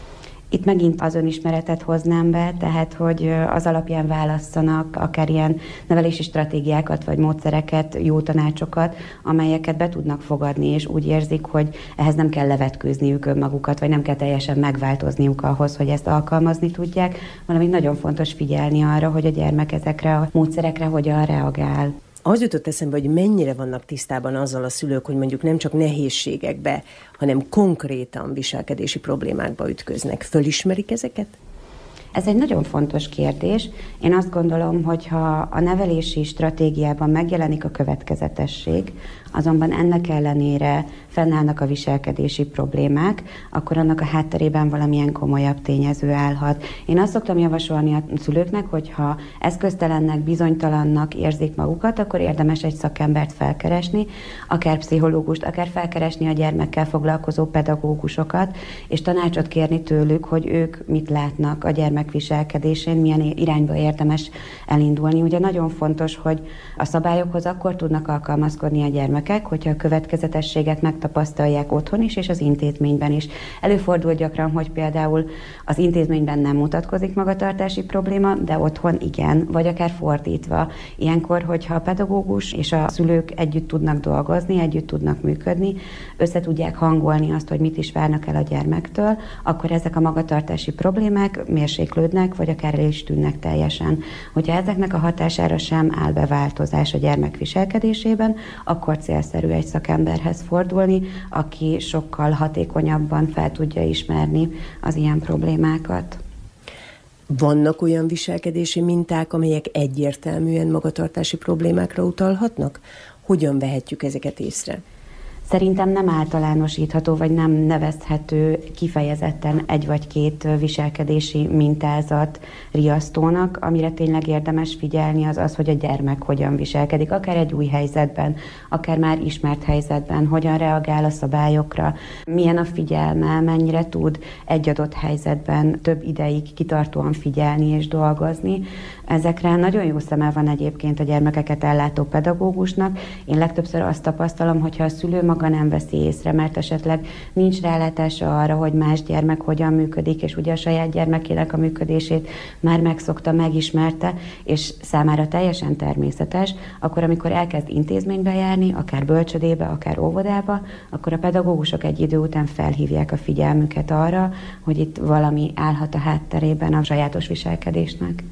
Itt megint az önismeretet hoznám be, tehát hogy az alapján válasszanak akár ilyen nevelési stratégiákat vagy módszereket, jó tanácsokat, amelyeket be tudnak fogadni, és úgy érzik, hogy ehhez nem kell levetkőzniük önmagukat, vagy nem kell teljesen megváltozniuk ahhoz, hogy ezt alkalmazni tudják, valamint nagyon fontos figyelni arra, hogy a gyermek ezekre a módszerekre hogyan reagál. Az jutott eszembe, hogy mennyire vannak tisztában azzal a szülők, hogy mondjuk nem csak nehézségekbe, hanem konkrétan viselkedési problémákba ütköznek. Fölismerik ezeket? Ez egy nagyon fontos kérdés. Én azt gondolom, hogy ha a nevelési stratégiában megjelenik a következetesség, azonban ennek ellenére fennállnak a viselkedési problémák, akkor annak a hátterében valamilyen komolyabb tényező állhat. Én azt szoktam javasolni a szülőknek, hogy ha eszköztelennek, bizonytalannak érzik magukat, akkor érdemes egy szakembert felkeresni, akár pszichológust, akár felkeresni a gyermekkel foglalkozó pedagógusokat, és tanácsot kérni tőlük, hogy ők mit látnak a gyermek viselkedésén, milyen irányba érdemes elindulni. Ugye nagyon fontos, hogy a szabályokhoz akkor tudnak alkalmazkodni a gyermekek, hogyha a következetességet megtapasztalják otthon is, és az intézményben is. Előfordul gyakran, hogy például az intézményben nem mutatkozik magatartási probléma, de otthon igen, vagy akár fordítva. Ilyenkor, hogyha a pedagógus és a szülők együtt tudnak dolgozni, együtt tudnak működni, össze tudják hangolni azt, hogy mit is várnak el a gyermektől, akkor ezek a magatartási problémák mérséklődnek, vagy akár el is tűnnek teljesen. Hogyha ezeknek a hatására sem áll be változás a gyermek viselkedésében, akkor célszerű egy szakemberhez fordulni, aki sokkal hatékonyabban fel tudja ismerni az ilyen problémákat. Vannak olyan viselkedési minták, amelyek egyértelműen magatartási problémákra utalhatnak? Hogyan vehetjük ezeket észre? Szerintem nem általánosítható, vagy nem nevezhető kifejezetten egy vagy két viselkedési mintázat riasztónak. Amire tényleg érdemes figyelni, az az, hogy a gyermek hogyan viselkedik, akár egy új helyzetben, akár már ismert helyzetben, hogyan reagál a szabályokra, milyen a figyelme, mennyire tud egy adott helyzetben több ideig kitartóan figyelni és dolgozni. Ezekre nagyon jó szeme van egyébként a gyermekeket ellátó pedagógusnak. Én legtöbbször azt tapasztalom, hogyha a szülő maga nem veszi észre, mert esetleg nincs rálátása arra, hogy más gyermek hogyan működik, és ugye a saját gyermekének a működését már megszokta, megismerte, és számára teljesen természetes, akkor amikor elkezd intézménybe járni, akár bölcsödébe, akár óvodába, akkor a pedagógusok egy idő után felhívják a figyelmüket arra, hogy itt valami állhat a hátterében a sajátos viselkedésnek.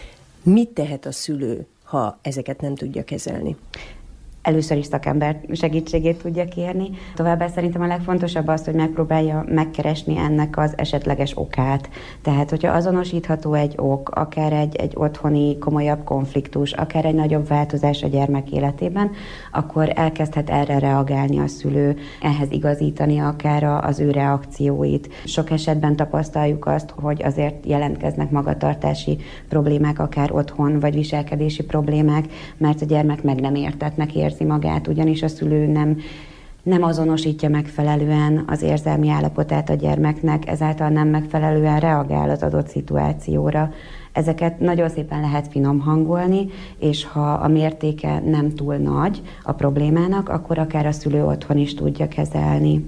Mit tehet a szülő, ha ezeket nem tudja kezelni? Először is szakember segítségét tudja kérni. Továbbá szerintem a legfontosabb az, hogy megpróbálja megkeresni ennek az esetleges okát. Tehát, hogyha azonosítható egy ok, akár egy, egy otthoni komolyabb konfliktus, akár egy nagyobb változás a gyermek életében, akkor elkezdhet erre reagálni a szülő, ehhez igazítani akár az ő reakcióit. Sok esetben tapasztaljuk azt, hogy azért jelentkeznek magatartási problémák, akár otthon, vagy viselkedési problémák, mert a gyermek meg nem értetnek érzi magát, ugyanis a szülő nem, nem azonosítja megfelelően az érzelmi állapotát a gyermeknek, ezáltal nem megfelelően reagál az adott szituációra. Ezeket nagyon szépen lehet finom hangolni, és ha a mértéke nem túl nagy a problémának, akkor akár a szülő otthon is tudja kezelni.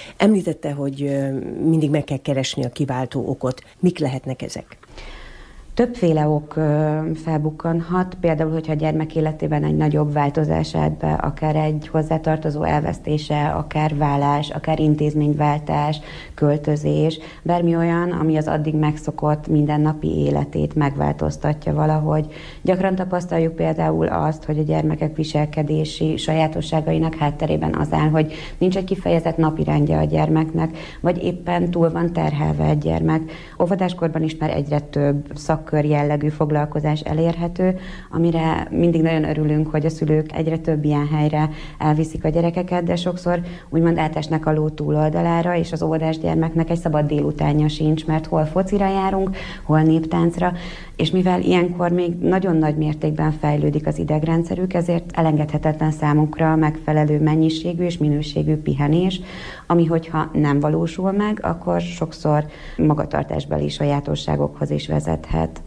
Említette, hogy mindig meg kell keresni a kiváltó okot. Mik lehetnek ezek? Többféle ok felbukkanhat, például, hogyha a gyermek életében egy nagyobb változás állt be, akár egy hozzátartozó elvesztése, akár válás, akár intézményváltás, költözés, bármi olyan, ami az addig megszokott mindennapi életét megváltoztatja valahogy. Gyakran tapasztaljuk például azt, hogy a gyermekek viselkedési sajátosságainak hátterében az áll, hogy nincs egy kifejezett napirendje a gyermeknek, vagy éppen túl van terhelve egy gyermek. Óvodáskorban is már egyre több szakkör jellegű foglalkozás elérhető, amire mindig nagyon örülünk, hogy a szülők egyre több ilyen helyre elviszik a gyerekeket, de sokszor úgymond átesnek a ló túloldalára, és az óvodás gyermeknek egy szabad délutánja sincs, mert hol focira járunk, hol néptáncra, és mivel ilyenkor még nagyon nagy mértékben fejlődik az idegrendszerük, ezért elengedhetetlen számukra megfelelő mennyiségű és minőségű pihenés, ami hogyha nem valósul meg, akkor sokszor magatartásbeli sajátosságokhoz is vezethet.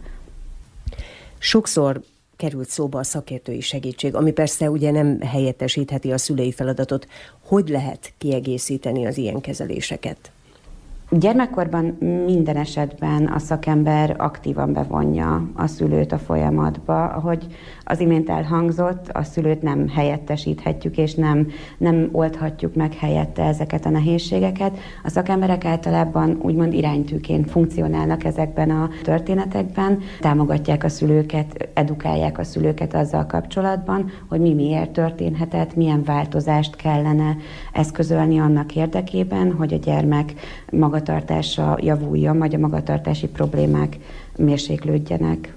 Sokszor került szóba a szakértői segítség, ami persze ugye nem helyettesítheti a szülői feladatot. Hogy lehet kiegészíteni az ilyen kezeléseket? Gyermekkorban minden esetben a szakember aktívan bevonja a szülőt a folyamatba. Ahogy az imént elhangzott, a szülőt nem helyettesíthetjük, és nem, nem oldhatjuk meg helyette ezeket a nehézségeket. A szakemberek általában úgymond iránytűként funkcionálnak ezekben a történetekben, támogatják a szülőket, edukálják a szülőket azzal kapcsolatban, hogy mi miért történhetett, milyen változást kellene eszközölni annak érdekében, hogy a gyermek magatartása javuljon, vagy a magatartási problémák mérséklődjenek.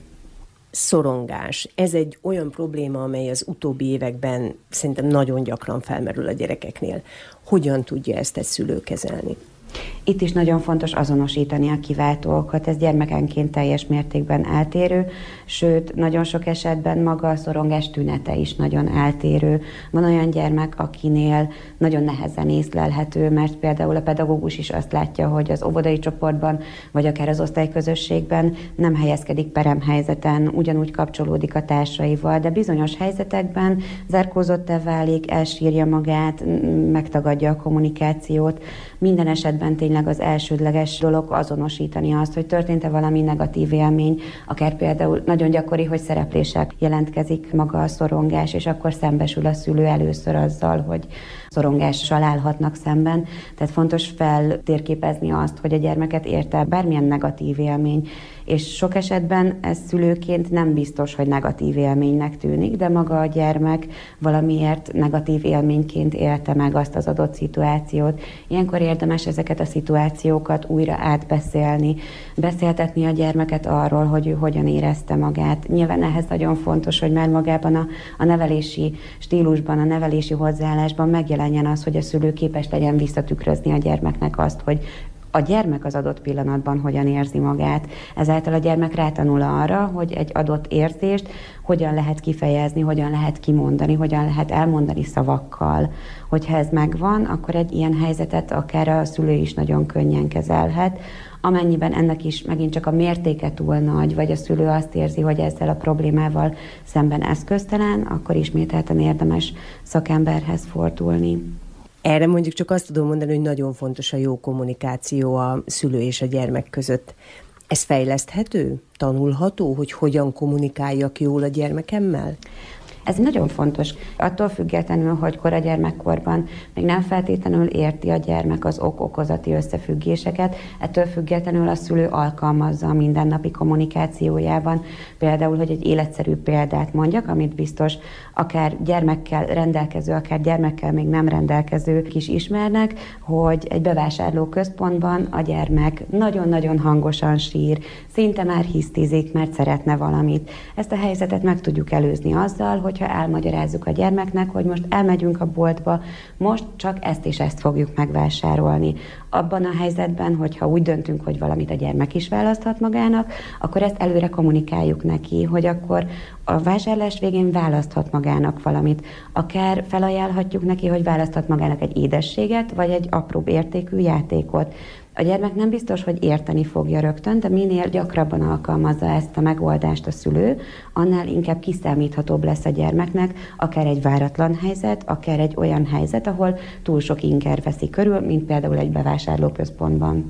Szorongás. Ez egy olyan probléma, amely az utóbbi években szerintem nagyon gyakran felmerül a gyerekeknél. Hogyan tudja ezt egy szülő kezelni? Itt is nagyon fontos azonosítani a kiváltókat, ez gyermekenként teljes mértékben eltérő, sőt, nagyon sok esetben maga a szorongás tünete is nagyon eltérő. Van olyan gyermek, akinél nagyon nehezen észlelhető, mert például a pedagógus is azt látja, hogy az óvodai csoportban, vagy akár az osztályközösségben nem helyezkedik peremhelyzeten, ugyanúgy kapcsolódik a társaival, de bizonyos helyzetekben zárkózottá válik, elsírja magát, megtagadja a kommunikációt. Minden esetben tényleg az elsődleges dolog azonosítani azt, hogy történt-e valami negatív élmény, akár például nagyon gyakori, hogy szerepléssel jelentkezik maga a szorongás, és akkor szembesül a szülő először azzal, hogy szorongással állhatnak szemben. Tehát fontos feltérképezni azt, hogy a gyermeket érte bármilyen negatív élmény, és sok esetben ez szülőként nem biztos, hogy negatív élménynek tűnik, de maga a gyermek valamiért negatív élményként élte meg azt az adott szituációt. Ilyenkor érdemes ezeket a szituációkat újra átbeszélni, beszéltetni a gyermeket arról, hogy ő hogyan érezte magát. Nyilván ehhez nagyon fontos, hogy már magában a, a nevelési stílusban, a nevelési hozzáállásban megjelenjen az, hogy a szülő képes legyen visszatükrözni a gyermeknek azt, hogy a gyermek az adott pillanatban hogyan érzi magát. Ezáltal a gyermek rátanul arra, hogy egy adott érzést hogyan lehet kifejezni, hogyan lehet kimondani, hogyan lehet elmondani szavakkal. Hogyha ez megvan, akkor egy ilyen helyzetet akár a szülő is nagyon könnyen kezelhet. Amennyiben ennek is megint csak a mértéke túl nagy, vagy a szülő azt érzi, hogy ezzel a problémával szemben eszköztelen, akkor ismételten érdemes szakemberhez fordulni. Erre mondjuk csak azt tudom mondani, hogy nagyon fontos a jó kommunikáció a szülő és a gyermek között. Ez fejleszthető? Tanulható, hogy hogyan kommunikáljak jól a gyermekemmel? Ez nagyon fontos. Attól függetlenül, hogy kora gyermekkorban még nem feltétlenül érti a gyermek az ok-okozati összefüggéseket, ettől függetlenül a szülő alkalmazza a mindennapi kommunikációjában. Például, hogy egy életszerű példát mondjak, amit biztos akár gyermekkel rendelkező, akár gyermekkel még nem rendelkezők is ismernek, hogy egy bevásárlóközpontban a gyermek nagyon-nagyon hangosan sír, szinte már hisztizik, mert szeretne valamit. Ezt a helyzetet meg tudjuk előzni azzal, hogy hogyha elmagyarázzuk a gyermeknek, hogy most elmegyünk a boltba, most csak ezt és ezt fogjuk megvásárolni. Abban a helyzetben, hogyha úgy döntünk, hogy valamit a gyermek is választhat magának, akkor ezt előre kommunikáljuk neki, hogy akkor a vásárlás végén választhat magának valamit. Akár felajánlhatjuk neki, hogy választhat magának egy édességet, vagy egy apróbb értékű játékot. A gyermek nem biztos, hogy érteni fogja rögtön, de minél gyakrabban alkalmazza ezt a megoldást a szülő, annál inkább kiszámíthatóbb lesz a gyermeknek, akár egy váratlan helyzet, akár egy olyan helyzet, ahol túl sok inger veszi körül, mint például egy bevásárlóközpontban.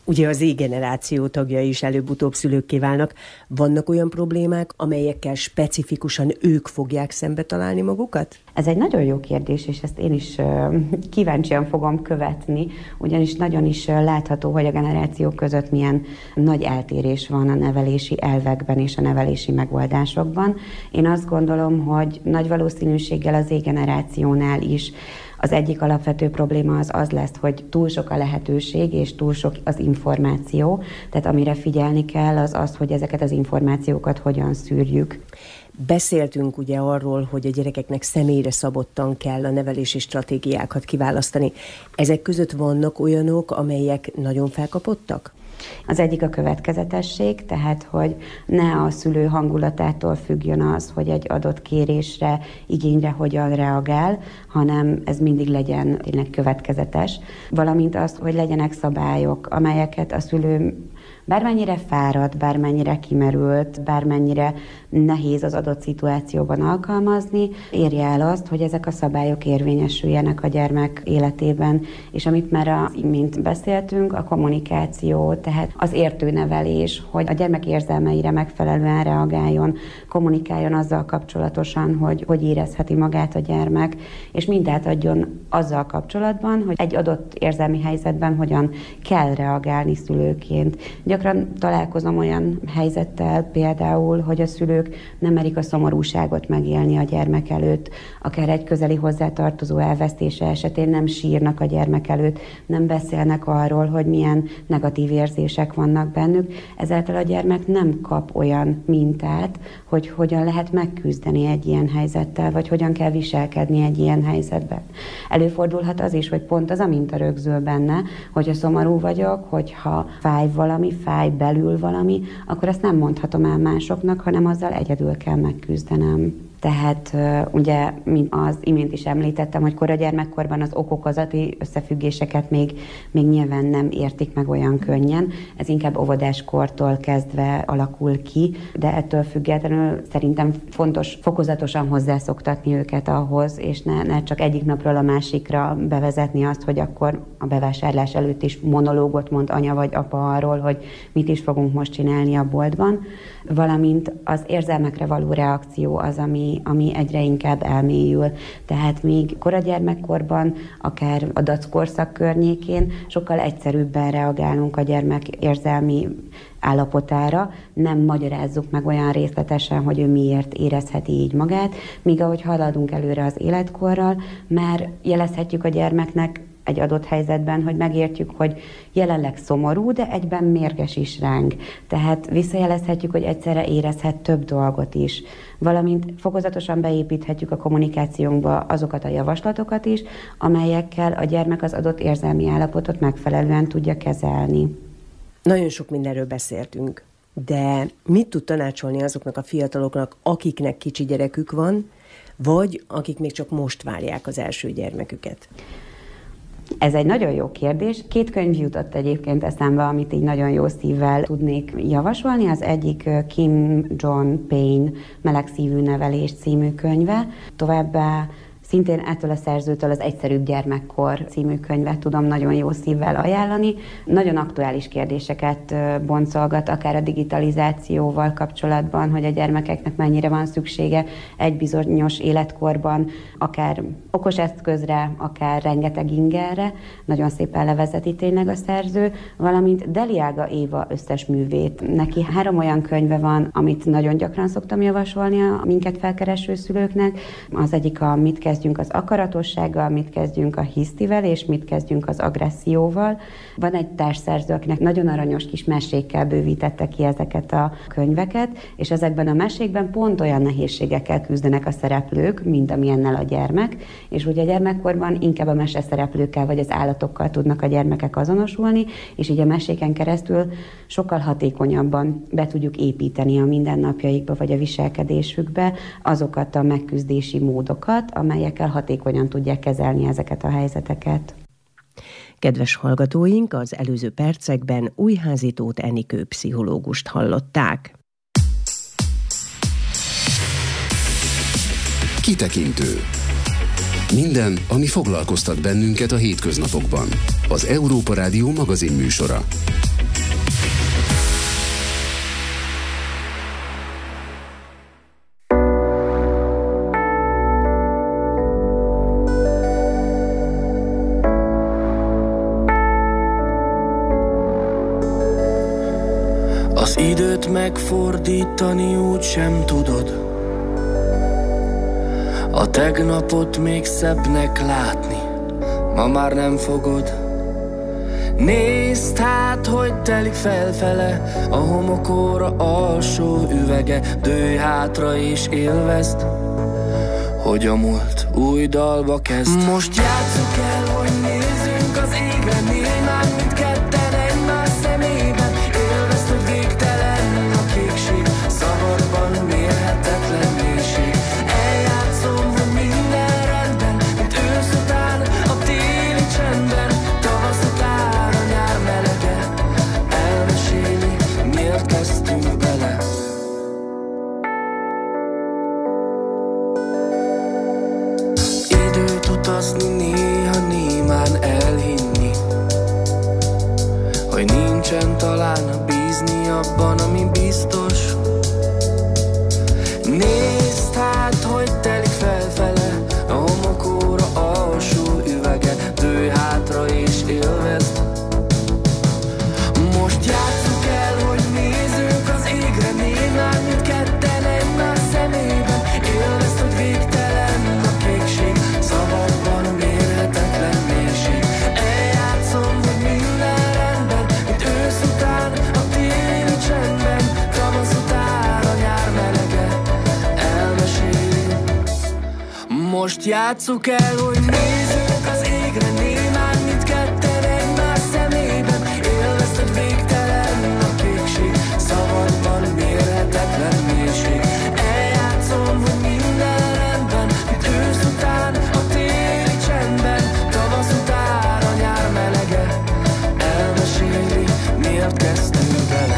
Ugye az Z-generáció tagjai is előbb-utóbb szülőkké válnak. Vannak olyan problémák, amelyekkel specifikusan ők fogják szembe találni magukat? Ez egy nagyon jó kérdés, és ezt én is kíváncsian fogom követni, ugyanis nagyon is látható, hogy a generációk között milyen nagy eltérés van a nevelési elvekben és a nevelési megoldásokban. Én azt gondolom, hogy nagy valószínűséggel az Z-generációnál is az egyik alapvető probléma az az lesz, hogy túl sok a lehetőség, és túl sok az információ. Tehát amire figyelni kell, az az, hogy ezeket az információkat hogyan szűrjük. Beszéltünk ugye arról, hogy a gyerekeknek személyre szabottan kell a nevelési stratégiákat kiválasztani. Ezek között vannak olyanok, amelyek nagyon felkapottak? Az egyik a következetesség, tehát hogy ne a szülő hangulatától függjön az, hogy egy adott kérésre, igényre hogyan reagál, hanem ez mindig legyen tényleg következetes. Valamint az, hogy legyenek szabályok, amelyeket a szülő bármennyire fáradt, bármennyire kimerült, bármennyire nehéz az adott szituációban alkalmazni, érje el azt, hogy ezek a szabályok érvényesüljenek a gyermek életében. És amit már az imént beszéltünk, a kommunikáció, tehát az értőnevelés, hogy a gyermek érzelmeire megfelelően reagáljon, kommunikáljon azzal kapcsolatosan, hogy hogy érezheti magát a gyermek, és mindent adjon azzal kapcsolatban, hogy egy adott érzelmi helyzetben hogyan kell reagálni szülőként. Gyakran találkozom olyan helyzettel például, hogy a szülők nem merik a szomorúságot megélni a gyermek előtt, akár egy közeli hozzátartozó elvesztése esetén nem sírnak a gyermek előtt, nem beszélnek arról, hogy milyen negatív érzések vannak bennük. Ezáltal a gyermek nem kap olyan mintát, hogy hogyan lehet megküzdeni egy ilyen helyzettel, vagy hogyan kell viselkedni egy ilyen helyzetben. Előfordulhat az is, hogy pont az a minta rögzül benne, hogyha szomorú vagyok, hogyha fáj valami, fáj belül valami, akkor azt nem mondhatom el másoknak, hanem azzal egyedül kell megküzdenem. Tehát ugye, mint az imént is említettem, hogy koragyermekkorban az okokozati összefüggéseket még, még nyilván nem értik meg olyan könnyen. Ez inkább óvodáskortól kezdve alakul ki, de ettől függetlenül szerintem fontos fokozatosan hozzászoktatni őket ahhoz, és ne, ne csak egyik napról a másikra bevezetni azt, hogy akkor a bevásárlás előtt is monológot mond anya vagy apa arról, hogy mit is fogunk most csinálni a boltban, valamint az érzelmekre való reakció az, ami, ami egyre inkább elmélyül. Tehát még koragyermekkorban, akár a dac korszak környékén sokkal egyszerűbben reagálunk a gyermek érzelmi állapotára, nem magyarázzuk meg olyan részletesen, hogy ő miért érezheti így magát, míg ahogy haladunk előre az életkorral, már jelezhetjük a gyermeknek egy adott helyzetben, hogy megértjük, hogy jelenleg szomorú, de egyben mérges is ránk. Tehát visszajelezhetjük, hogy egyszerre érezhet több dolgot is. Valamint fokozatosan beépíthetjük a kommunikációnkba azokat a javaslatokat is, amelyekkel a gyermek az adott érzelmi állapotot megfelelően tudja kezelni. Nagyon sok mindenről beszéltünk, de mit tud tanácsolni azoknak a fiataloknak, akiknek kicsi gyerekük van, vagy akik még csak most várják az első gyermeküket? Ez egy nagyon jó kérdés. Két könyv jutott egyébként eszembe, amit így nagyon jó szívvel tudnék javasolni. Az egyik Kim John Payne Melegszívű nevelés című könyve. Továbbá szintén ettől a szerzőtől az Egyszerűbb gyermekkor című könyvet tudom nagyon jó szívvel ajánlani. Nagyon aktuális kérdéseket boncolgat, akár a digitalizációval kapcsolatban, hogy a gyermekeknek mennyire van szüksége egy bizonyos életkorban, akár okos eszközre, akár rengeteg ingerre. Nagyon szépen levezeti tényleg a szerző, valamint Deliága Éva összes művét. Neki három olyan könyve van, amit nagyon gyakran szoktam javasolni a minket felkereső szülőknek. Az egyik a Mit kezdjünk az akaratossággal, mit kezdjünk a hisztivel, és mit kezdjünk az agresszióval. Van egy társszerző, akinek nagyon aranyos kis mesékkel bővítette ki ezeket a könyveket, és ezekben a mesékben pont olyan nehézségekkel küzdenek a szereplők, mint amilyennel a gyermek, és ugye a gyermekkorban inkább a meseszereplőkkel vagy az állatokkal tudnak a gyermekek azonosulni, és így a meséken keresztül sokkal hatékonyabban be tudjuk építeni a mindennapjaikba vagy a viselkedésükbe azokat a megküzdési módokat, amelyekkel hatékonyan tudják kezelni ezeket a helyzeteket. Kedves hallgatóink, az előző percekben Újházi Tóth Enikő pszichológust hallották. Kitekintő. Minden, ami foglalkoztat bennünket a hétköznapokban. Az Európa Rádió magazinműsora. Időt megfordítani úgy sem tudod, a tegnapot még szebbnek látni ma már nem fogod. Nézd hát, hogy telik felfele a homokóra alsó üvege. Dőj hátra és élvezd, hogy a múlt új dalba kezd. Most játsszuk el, hogy nézzünk az égre, némán mindketten egymás szemében. Élvezd, hogy végtelen a kékség, szabadban mérhetetlen mélység. Eljátszom, hogy minden rendben, mint ősz után a téli csendben, tavasz után a nyár melege. Elmeséli, miért kezdtünk bele. Időt utazni, néha némán elhinni, hogy nincsen talán bízni abban, ami biztos. Nézd hát, hogy telik felfele a homokóra alsó üvege. Dőj hátra és élvezd. Most játsszuk el, hogy nézzünk az égre, némán mindketten egymás szemében. Élvezd, hogy végtelen a kékség, szabadban mérhetetlen mélység. Eljátszom, hogy minden rendben, mint ősz után a téli csendben, tavasz után a nyár melege. Elmeséli. Most játsszuk el, hogy nézzünk az égre, némán mindketten egymás szemében. Élvezd, hogy végtelen a kékség, szabadban mérhetetlen mélység. Eljátszom, hogy minden rendben, mint ősz után a téli csendben, tavasz után a nyár melege. Elmeséli, miért kezdtünk bele.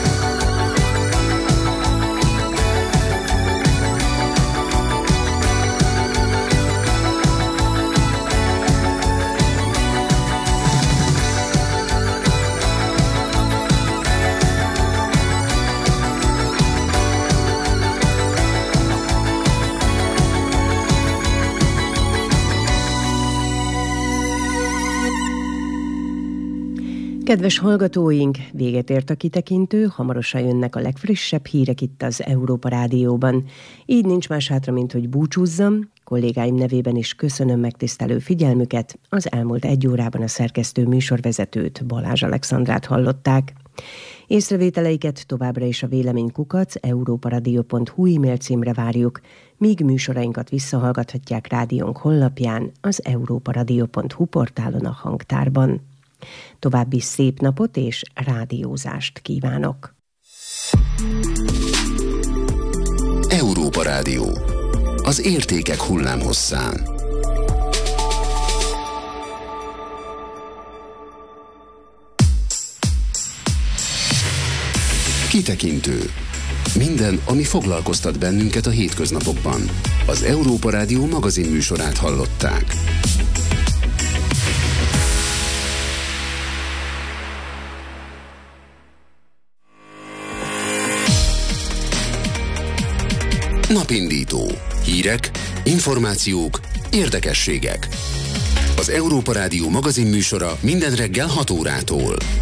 Kedves hallgatóink, véget ért a kitekintő, hamarosan jönnek a legfrissebb hírek itt az Európa Rádióban. Így nincs más hátra, mint hogy búcsúzzam. Kollégáim nevében is köszönöm megtisztelő figyelmüket. Az elmúlt egy órában a szerkesztő műsorvezetőt, Balázs Alexandrát hallották. Észrevételeiket továbbra is a véleménykukac európaradio pont hu e-mail címre várjuk, míg műsorainkat visszahallgathatják rádiónk honlapján, az európaradio pont hu portálon a hangtárban. További szép napot és rádiózást kívánok! Európa Rádió. Az értékek hullámhosszán. Kitekintő. Minden, ami foglalkoztat bennünket a hétköznapokban. Az Európa Rádió magazin műsorát hallották. Napindító. Hírek, információk, érdekességek. Az Európa Rádió magazin műsora minden reggel hat órától.